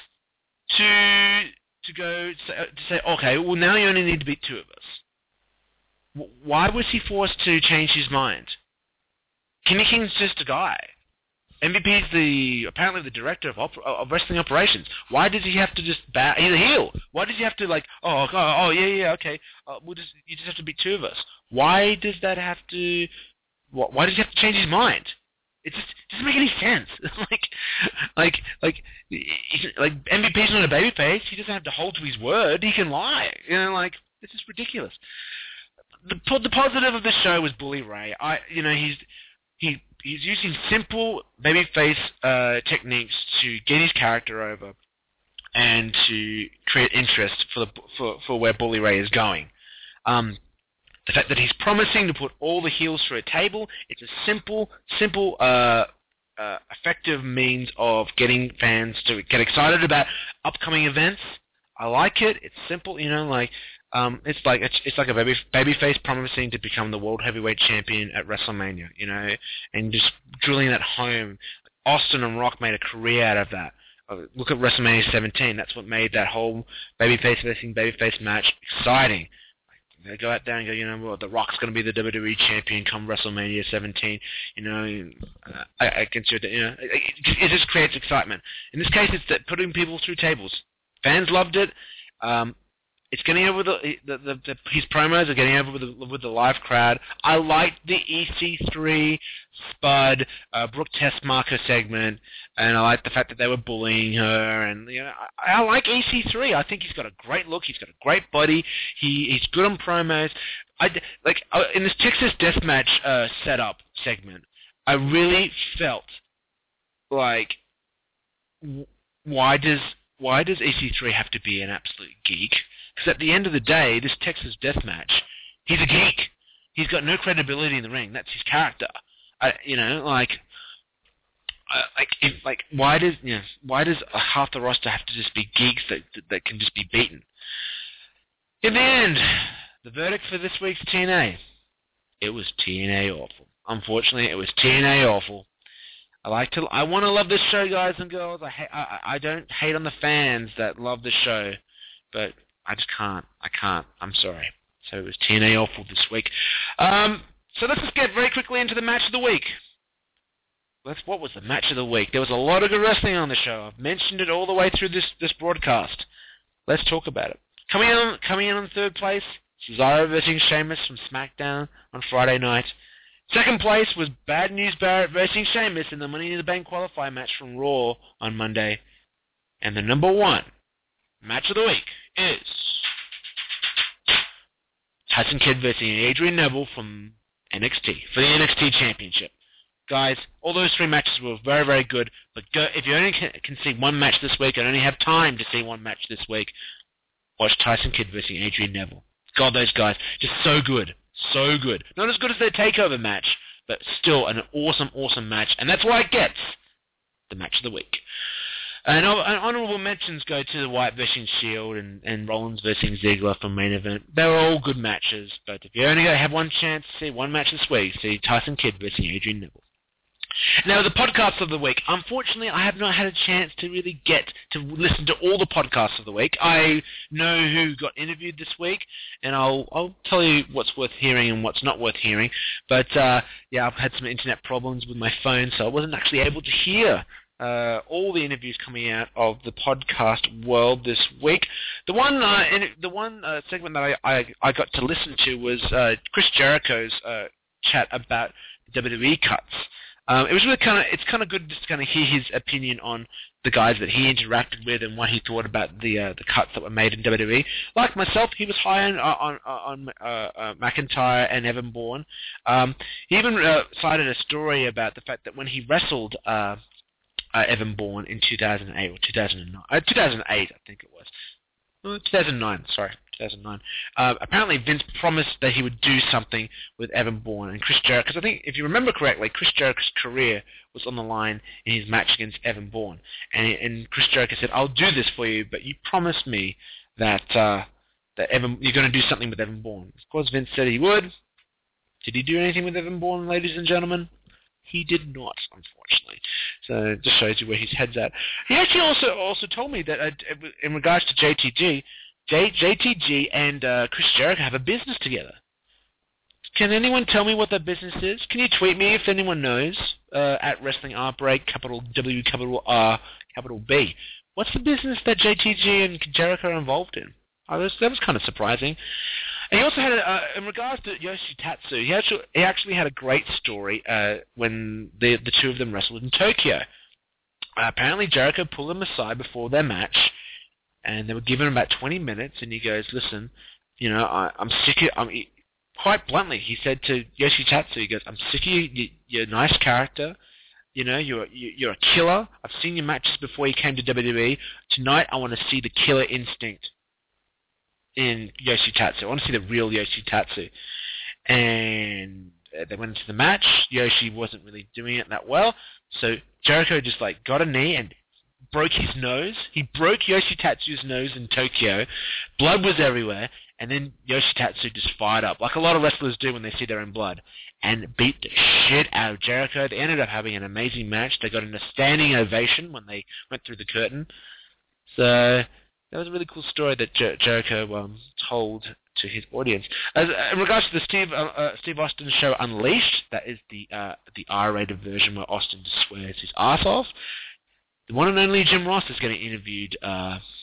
to to go to say, "Okay, well now you only need to beat two of us." Why was he forced to change his mind? Kenny King's just a guy. M V P's the apparently the director of, op- of wrestling operations. Why does he have to just bow? He's a heel. Why does he have to like? Oh, oh, oh yeah, yeah, okay. Uh, we'll just you just have to beat two of us. Why does that have to? Why does he have to change his mind? It just it doesn't make any sense. like, like, like, like M V P's not a babyface. He doesn't have to hold to his word. He can lie. You know, like this is ridiculous. The, the positive of the show was Bully Ray. I, you know, he's he he's using simple babyface uh, techniques to get his character over and to create interest for the for, for where Bully Ray is going. Um, the fact that he's promising to put all the heels through a table, it's a simple, simple, uh, uh, effective means of getting fans to get excited about upcoming events. I like it. It's simple, you know, like. Um, it's like it's, it's like a baby babyface promising to become the world heavyweight champion at WrestleMania, you know, and just drilling that home. Austin and Rock made a career out of that. Uh, look at WrestleMania seventeen. That's what made that whole babyface versus babyface match exciting. They go out there and go, you know, well, The Rock's going to be the W W E champion come WrestleMania seventeen. You know, uh, I, I can see it. You know, it, it just creates excitement. In this case, it's that putting people through tables. Fans loved it. Um, It's getting over the, the, the, the his promos are getting over with the, with the live crowd. I liked the E C three, Spud, uh, Brooke Tessmacher segment, and I liked the fact that they were bullying her. And you know, I, I like E C three. I think he's got a great look. He's got a great body. He he's good on promos. I like uh, in this Texas Deathmatch uh, setup segment. I really felt like w- why does why does E C three have to be an absolute geek? Because at the end of the day, this Texas Deathmatch, he's a geek. He's got no credibility in the ring. That's his character. I, you know, like, uh, like, if, like, why does you know, why does uh, half the roster have to just be geeks that, that that can just be beaten? In the end, the verdict for this week's T N A, it was T N A awful. Unfortunately, it was T N A awful. I like to, I want to love this show, guys and girls. I, ha- I, I don't hate on the fans that love the show, but I just can't. I can't. I'm sorry. So it was T N A awful this week. Um, so let's just get very quickly into the match of the week. Let's, what was the match of the week? There was a lot of good wrestling on the show. I've mentioned it all the way through this, this broadcast. Let's talk about it. Coming in, coming in on third place, Cesaro versus Sheamus from SmackDown on Friday night. Second place was Bad News Barrett versus Sheamus in the Money in the Bank qualifying match from Raw on Monday. And the number one match of the week is Tyson Kidd versus Adrian Neville from N X T for the N X T Championship. Guys, all those three matches were very, very good, but go, if you only can, can see one match this week and only have time to see one match this week, watch Tyson Kidd versus Adrian Neville. God, those guys, just so good. So good. Not as good as their TakeOver match, but still an awesome, awesome match, and that's why it gets the match of the week. And honorable mentions go to the Wyatt versus Shield and, and Rollins versus Ziggler for main event. They were all good matches, but if you only have one chance to see one match this week, see Tyson Kidd versus Adrian Neville. Now, the podcasts of the week. Unfortunately, I have not had a chance to really get to listen to all the podcasts of the week. I know who got interviewed this week, and I'll I'll tell you what's worth hearing and what's not worth hearing. But, uh, yeah, I've had some internet problems with my phone, so I wasn't actually able to hear uh, all the interviews coming out of the podcast world this week. The one uh, in, the one uh, segment that I, I, I got to listen to was uh, Chris Jericho's uh, chat about the W W E cuts. Um, it was really kind of, it's kind of good just to kind of hear his opinion on the guys that he interacted with and what he thought about the uh, the cuts that were made in W W E. Like myself, he was high on on, on uh, uh, McIntyre and Evan Bourne. Um, he even uh, cited a story about the fact that when he wrestled uh, uh, Evan Bourne in two thousand eight or two thousand nine, uh, two thousand eight, I think it was. two thousand nine, sorry, two thousand nine. Uh, apparently, Vince promised that he would do something with Evan Bourne and Chris Jericho. Because I think, if you remember correctly, Chris Jericho's career was on the line in his match against Evan Bourne, and, and Chris Jericho said, "I'll do this for you, but you promised me that uh, that Evan, you're going to do something with Evan Bourne." Of course, Vince said he would. Did he do anything with Evan Bourne, ladies and gentlemen? He did not, unfortunately. So it just shows you where his head's at. He actually also also told me that uh, in regards to J T G, J, JTG and uh, Chris Jericho have a business together. Can anyone tell me what that business is? Can you tweet me if anyone knows? Uh, at Wrestling R Break, capital W, capital R, capital B. What's the business that J T G and Jericho are involved in? Oh, that was, that was kind of surprising. And he also had, a, uh, in regards to Yoshitatsu, he actually, he actually had a great story uh, when the the two of them wrestled in Tokyo. Uh, apparently, Jericho pulled him aside before their match, and they were given about twenty minutes, and he goes, "Listen, you know, I, I'm sick of." I'm, he, quite bluntly, he said to Yoshitatsu, he goes, "I'm sick of you. you you're a nice character. You know, you're you're a killer. I've seen your matches before you came to W W E. Tonight, I want to see the killer instinct in Yoshitatsu. I want to see the real Yoshitatsu." And they went into the match. Yoshi wasn't really doing it that well, so Jericho just like got a knee and broke his nose. He broke Yoshitatsu's nose in Tokyo. Blood was everywhere, and then Yoshitatsu just fired up, like a lot of wrestlers do when they see their own blood, and beat the shit out of Jericho. They ended up having an amazing match. They got in a standing ovation when they went through the curtain. So that was a really cool story that Jer- Jericho um, told to his audience. As, uh, in regards to the Steve uh, uh, Steve Austin show Unleashed, that is the uh, the R-rated version where Austin just swears his ass off. The one and only Jim Ross is getting interviewed uh,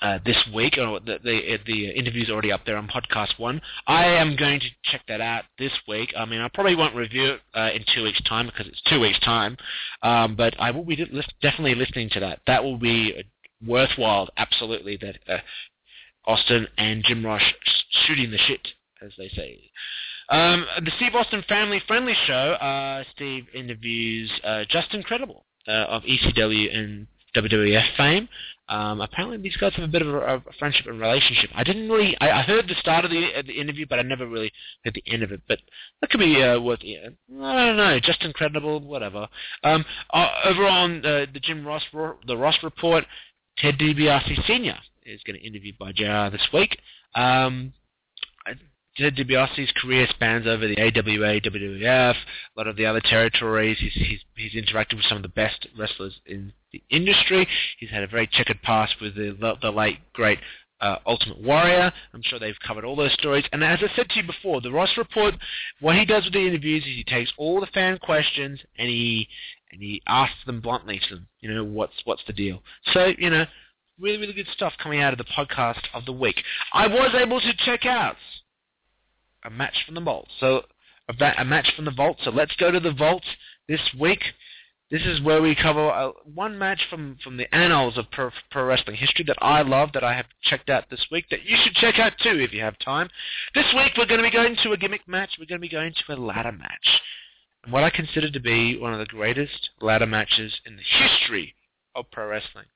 uh, this week, or the, the the interview's already up there on Podcast One. I am going to check that out this week. I mean, I probably won't review it uh, in two weeks' time because it's two weeks' time, um, but I will be definitely listening to that. That will be worthwhile, absolutely, that uh, Austin and Jim Ross shooting the shit, as they say. Um, the Steve Austin Family Friendly Show, uh, Steve interviews uh, Justin Credible uh, of E C W and W W F fame. Um, apparently these guys have a bit of a, a friendship and relationship. I didn't really, I, I heard the start of the, uh, the interview, but I never really heard the end of it. But that could be uh, worth, yeah, I don't know, Justin Credible, whatever. Um, uh, over on uh, the Jim Ross, the Ross Report, Ted DiBiase Senior is getting interviewed by J R this week. Um, Ted DiBiase's career spans over the A W A, W W F, a lot of the other territories. He's, he's, he's interacted with some of the best wrestlers in the industry. He's had a very checkered past with the, the, the late, great uh, Ultimate Warrior. I'm sure they've covered all those stories. And as I said to you before, the Ross Report, what he does with the interviews is he takes all the fan questions and he and he asks them bluntly to them, you know, what's what's the deal? So, you know, really, really good stuff coming out of the podcast of the week. I was able to check out a match from the vault. So a, va- a match from the vault. So let's go to the vault this week. This is where we cover uh, one match from, from the annals of pro, pro wrestling history that I love, that I have checked out this week, that you should check out too if you have time. This week we're going to be going to a gimmick match. We're going to be going to a ladder match. And what I consider to be one of the greatest ladder matches in the history of pro wrestling.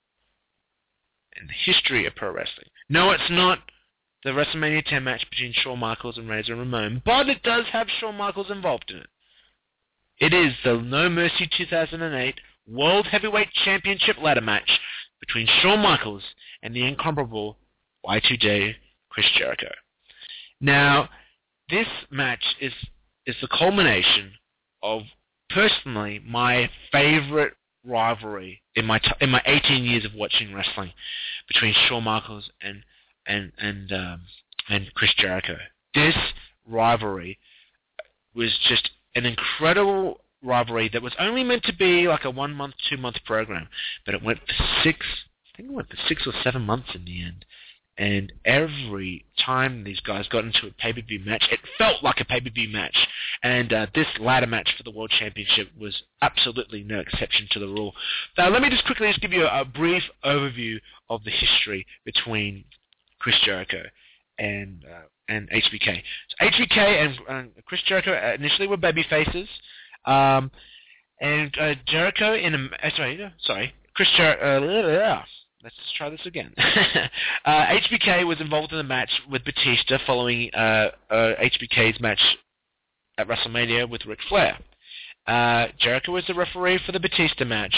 In the history of pro wrestling. No, it's not the WrestleMania ten match between Shawn Michaels and Razor Ramon, but it does have Shawn Michaels involved in it. It is the No Mercy two thousand eight World Heavyweight Championship ladder match between Shawn Michaels and the incomparable Y two J Chris Jericho. Now, this match is is the culmination of, personally, my favorite rivalry in my t- in my eighteen years of watching wrestling between Shawn Michaels and and and um, and Chris Jericho. This rivalry was just an incredible rivalry that was only meant to be like a one month, two month program, but it went for six. I think it went for six or seven months in the end. And every time these guys got into a pay-per-view match, it felt like a pay-per-view match. And uh, this ladder match for the World Championship was absolutely no exception to the rule. Now, let me just quickly just give you a, a brief overview of the history between Chris Jericho and uh, and H B K. So H B K and uh, Chris Jericho initially were baby faces, um, and uh, Jericho in a uh, sorry sorry Chris Jericho. Uh, let's try this again. uh, H B K was involved in the match with Batista following uh, uh, H B K's match at WrestleMania with Ric Flair. Uh, Jericho was the referee for the Batista match.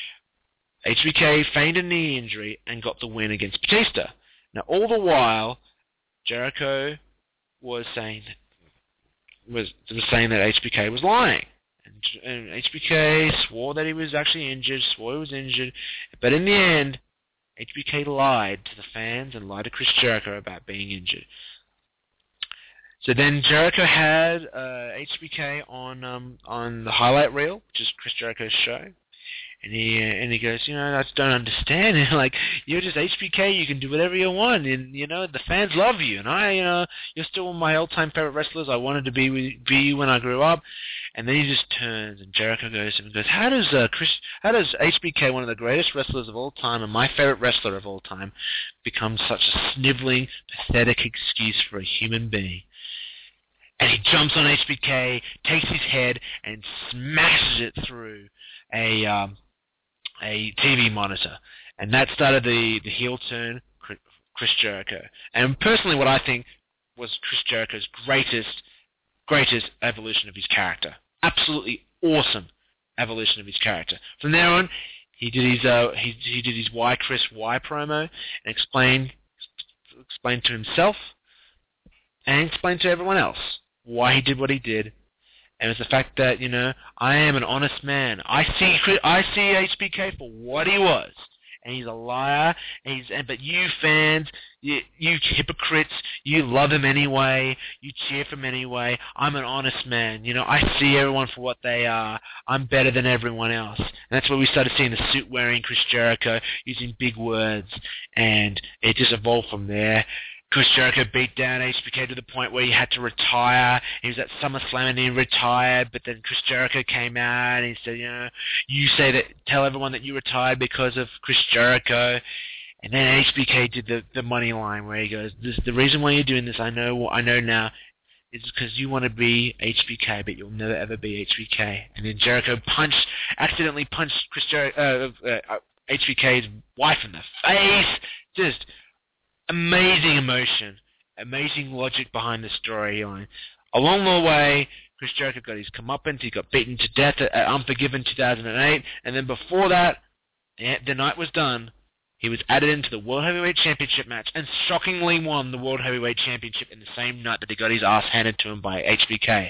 H B K feigned a knee injury and got the win against Batista. Now, all the while, Jericho was saying was was saying that H B K was lying, and, and H B K swore that he was actually injured, swore he was injured, but in the end, H B K lied to the fans and lied to Chris Jericho about being injured. So then Jericho had uh, H B K on um, on the highlight reel, which is Chris Jericho's show. And he and he goes, you know, I just don't understand. And like, you're just H B K, you can do whatever you want, and you know the fans love you. And I, you know, you're still one of my all-time favorite wrestlers. I wanted to be with, be you when I grew up. And then he just turns, and Jericho goes and goes, how does uh, Chris, how does H B K, one of the greatest wrestlers of all time and my favorite wrestler of all time, become such a sniveling, pathetic excuse for a human being? And he jumps on H B K, takes his head, and smashes it through a um, a T V monitor. And that started the, the heel turn, Chris Jericho. And personally, what I think was Chris Jericho's greatest, greatest evolution of his character. Absolutely awesome evolution of his character. From there on, he did his uh, he, he did his Why Chris Why promo and explained explained to himself and explained to everyone else why he did what he did. And it's the fact that, you know, I am an honest man. I see I see H B K for what he was. and he's a liar, and he's and but you fans, you, you hypocrites, you love him anyway, you cheer for him anyway. I'm an honest man, you know, I see everyone for what they are. I'm better than everyone else. And that's where we started seeing the suit-wearing Chris Jericho using big words, and it just evolved from there. Chris Jericho beat down H B K to the point where he had to retire. He was at SummerSlam and he retired, but then Chris Jericho came out and he said, you know, you say that, tell everyone that you retired because of Chris Jericho. And then H B K did the, the money line where he goes, this, the reason why you're doing this, I know, I know now, is because you want to be H B K, but you'll never ever be H B K. And then Jericho punched, accidentally punched Chris Jericho, uh, uh, H B K's wife in the face. Just amazing emotion, amazing logic behind the storyline. Along the way, Chris Jericho got his comeuppance. He got beaten to death at Unforgiven two thousand eight, and then before that, the night was done. He was added into the World Heavyweight Championship match and shockingly won the World Heavyweight Championship in the same night that he got his ass handed to him by H B K.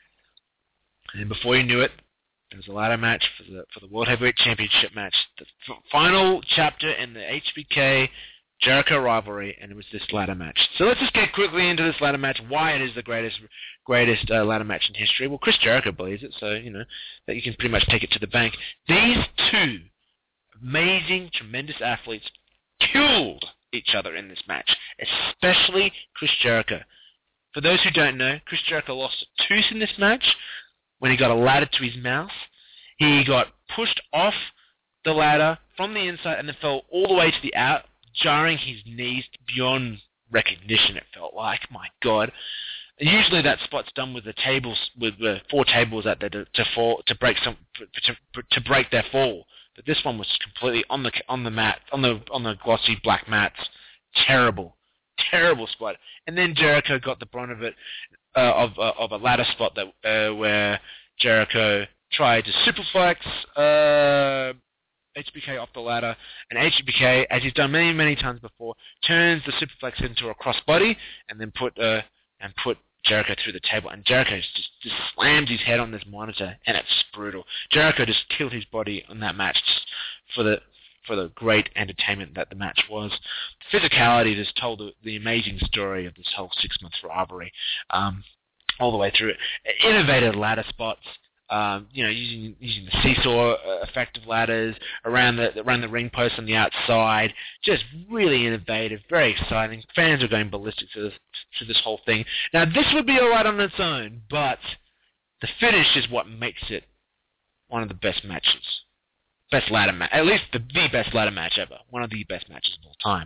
And then before you knew it, there was a ladder match for the for the World Heavyweight Championship match, the f- final chapter in the H B K Jericho rivalry, and it was this ladder match. So let's just get quickly into this ladder match, why it is the greatest greatest uh, ladder match in history. Well, Chris Jericho believes it, so, you know, that you can pretty much take it to the bank. These two amazing, tremendous athletes killed each other in this match, especially Chris Jericho. For those who don't know, Chris Jericho lost a tooth in this match when he got a ladder to his mouth. He got pushed off the ladder from the inside and then fell all the way to the out, jarring his knees beyond recognition, it felt like. My God. And usually that spot's done with the tables, with the four tables out there to, to fall, to break some, to, to break their fall. But this one was completely on the on the mat, on the on the glossy black mats. Terrible, terrible spot. And then Jericho got the brunt of it, uh, of uh, of a ladder spot that uh, where Jericho tried to superflex Uh, H B K off the ladder, and H B K, as he's done many, many times before, turns the superflex into a crossbody, and then put uh, and put Jericho through the table, and Jericho just, just slams his head on this monitor, and it's brutal. Jericho just killed his body on that match just for the for the great entertainment that the match was. The physicality just told the, the amazing story of this whole six-month rivalry, um, all the way through it. Innovative ladder spots. Um, you know, using using the seesaw uh, effective ladders around the around the ring post on the outside, just really innovative, very exciting. Fans are going ballistic to this to this whole thing. Now, this would be alright on its own, but the finish is what makes it one of the best matches, best ladder match, at least the, the best ladder match ever, one of the best matches of all time.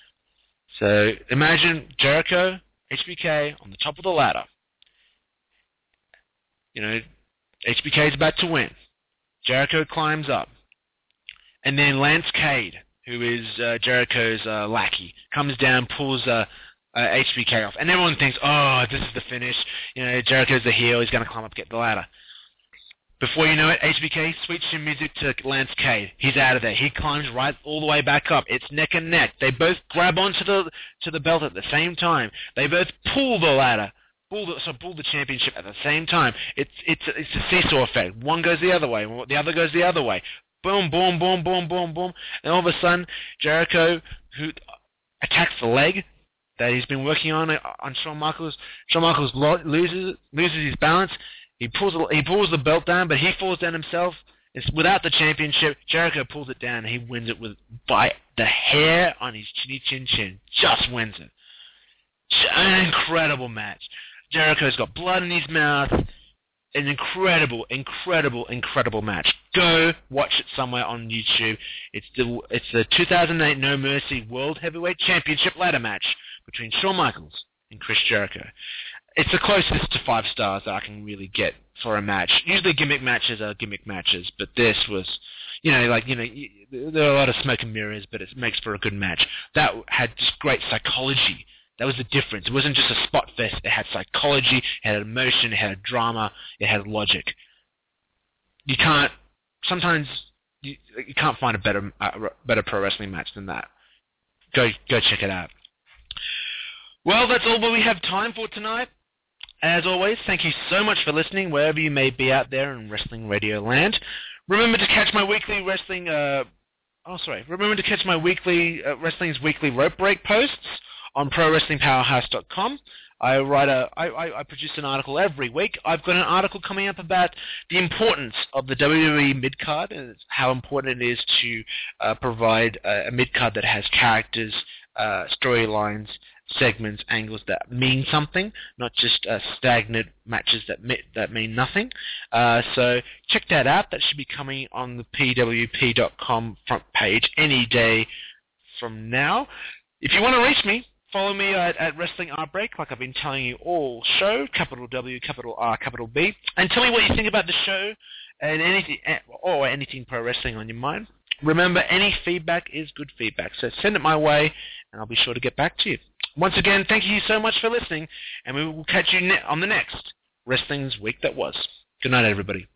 So imagine Jericho, H B K on the top of the ladder. You know, H B K is about to win. Jericho climbs up. And then Lance Cade, who is uh, Jericho's uh, lackey, comes down, pulls uh, uh, H B K off. And everyone thinks, oh, this is the finish. You know, Jericho's the heel. He's going to climb up, get the ladder. Before you know it, H B K switches music to Lance Cade. He's out of there. He climbs right all the way back up. It's neck and neck. They both grab onto the to the belt at the same time. They both pull the ladder. Pull the, so pull the championship at the same time. It's it's it's a seesaw effect. One goes the other way, the other goes the other way. Boom, boom, boom, boom, boom, boom. And all of a sudden, Jericho, who attacks the leg that he's been working on on Shawn Michaels, Shawn Michaels lo- loses loses his balance. He pulls the, he pulls the belt down, but he falls down himself. It's without the championship. Jericho pulls it down. And he wins it with by the hair on his chinny chin chin. Just wins it. An incredible match. Jericho's got blood in his mouth. An incredible, incredible, incredible match. Go watch it somewhere on YouTube. It's the it's the two thousand eight No Mercy World Heavyweight Championship ladder match between Shawn Michaels and Chris Jericho. It's the closest to five stars that I can really get for a match. Usually gimmick matches are gimmick matches, but this was, you know, like, you know, there are a lot of smoke and mirrors, but it makes for a good match. That had just great psychology. That was the difference. It wasn't just a spot fest. It had psychology, it had emotion, it had drama, it had logic. You can't, sometimes, you, you can't find a better uh, better pro wrestling match than that. Go go check it out. Well, that's all that we have time for tonight. As always, thank you so much for listening, wherever you may be out there in Wrestling Radio Land. Remember to catch my weekly wrestling uh, Oh, sorry. Remember to catch my weekly uh, Wrestling's weekly rope break posts on pro wrestling powerhouse dot com. I write a, I, I, I produce an article every week. I've got an article coming up about the importance of the W W E mid-card and how important it is to uh, provide a, a mid-card that has characters, uh, storylines, segments, angles that mean something, not just uh, stagnant matches that me- that mean nothing. Uh, so check that out. That should be coming on the P W P dot com front page any day from now. If you want to reach me, follow me at, at Wrestling Art Break, like I've been telling you all show, capital W, capital R, capital B, and tell me what you think about the show and anything, or anything pro wrestling on your mind. Remember, any feedback is good feedback, so send it my way, and I'll be sure to get back to you. Once again, thank you so much for listening, and we will catch you ne- on the next Wrestling's Week That Was. Good night, everybody.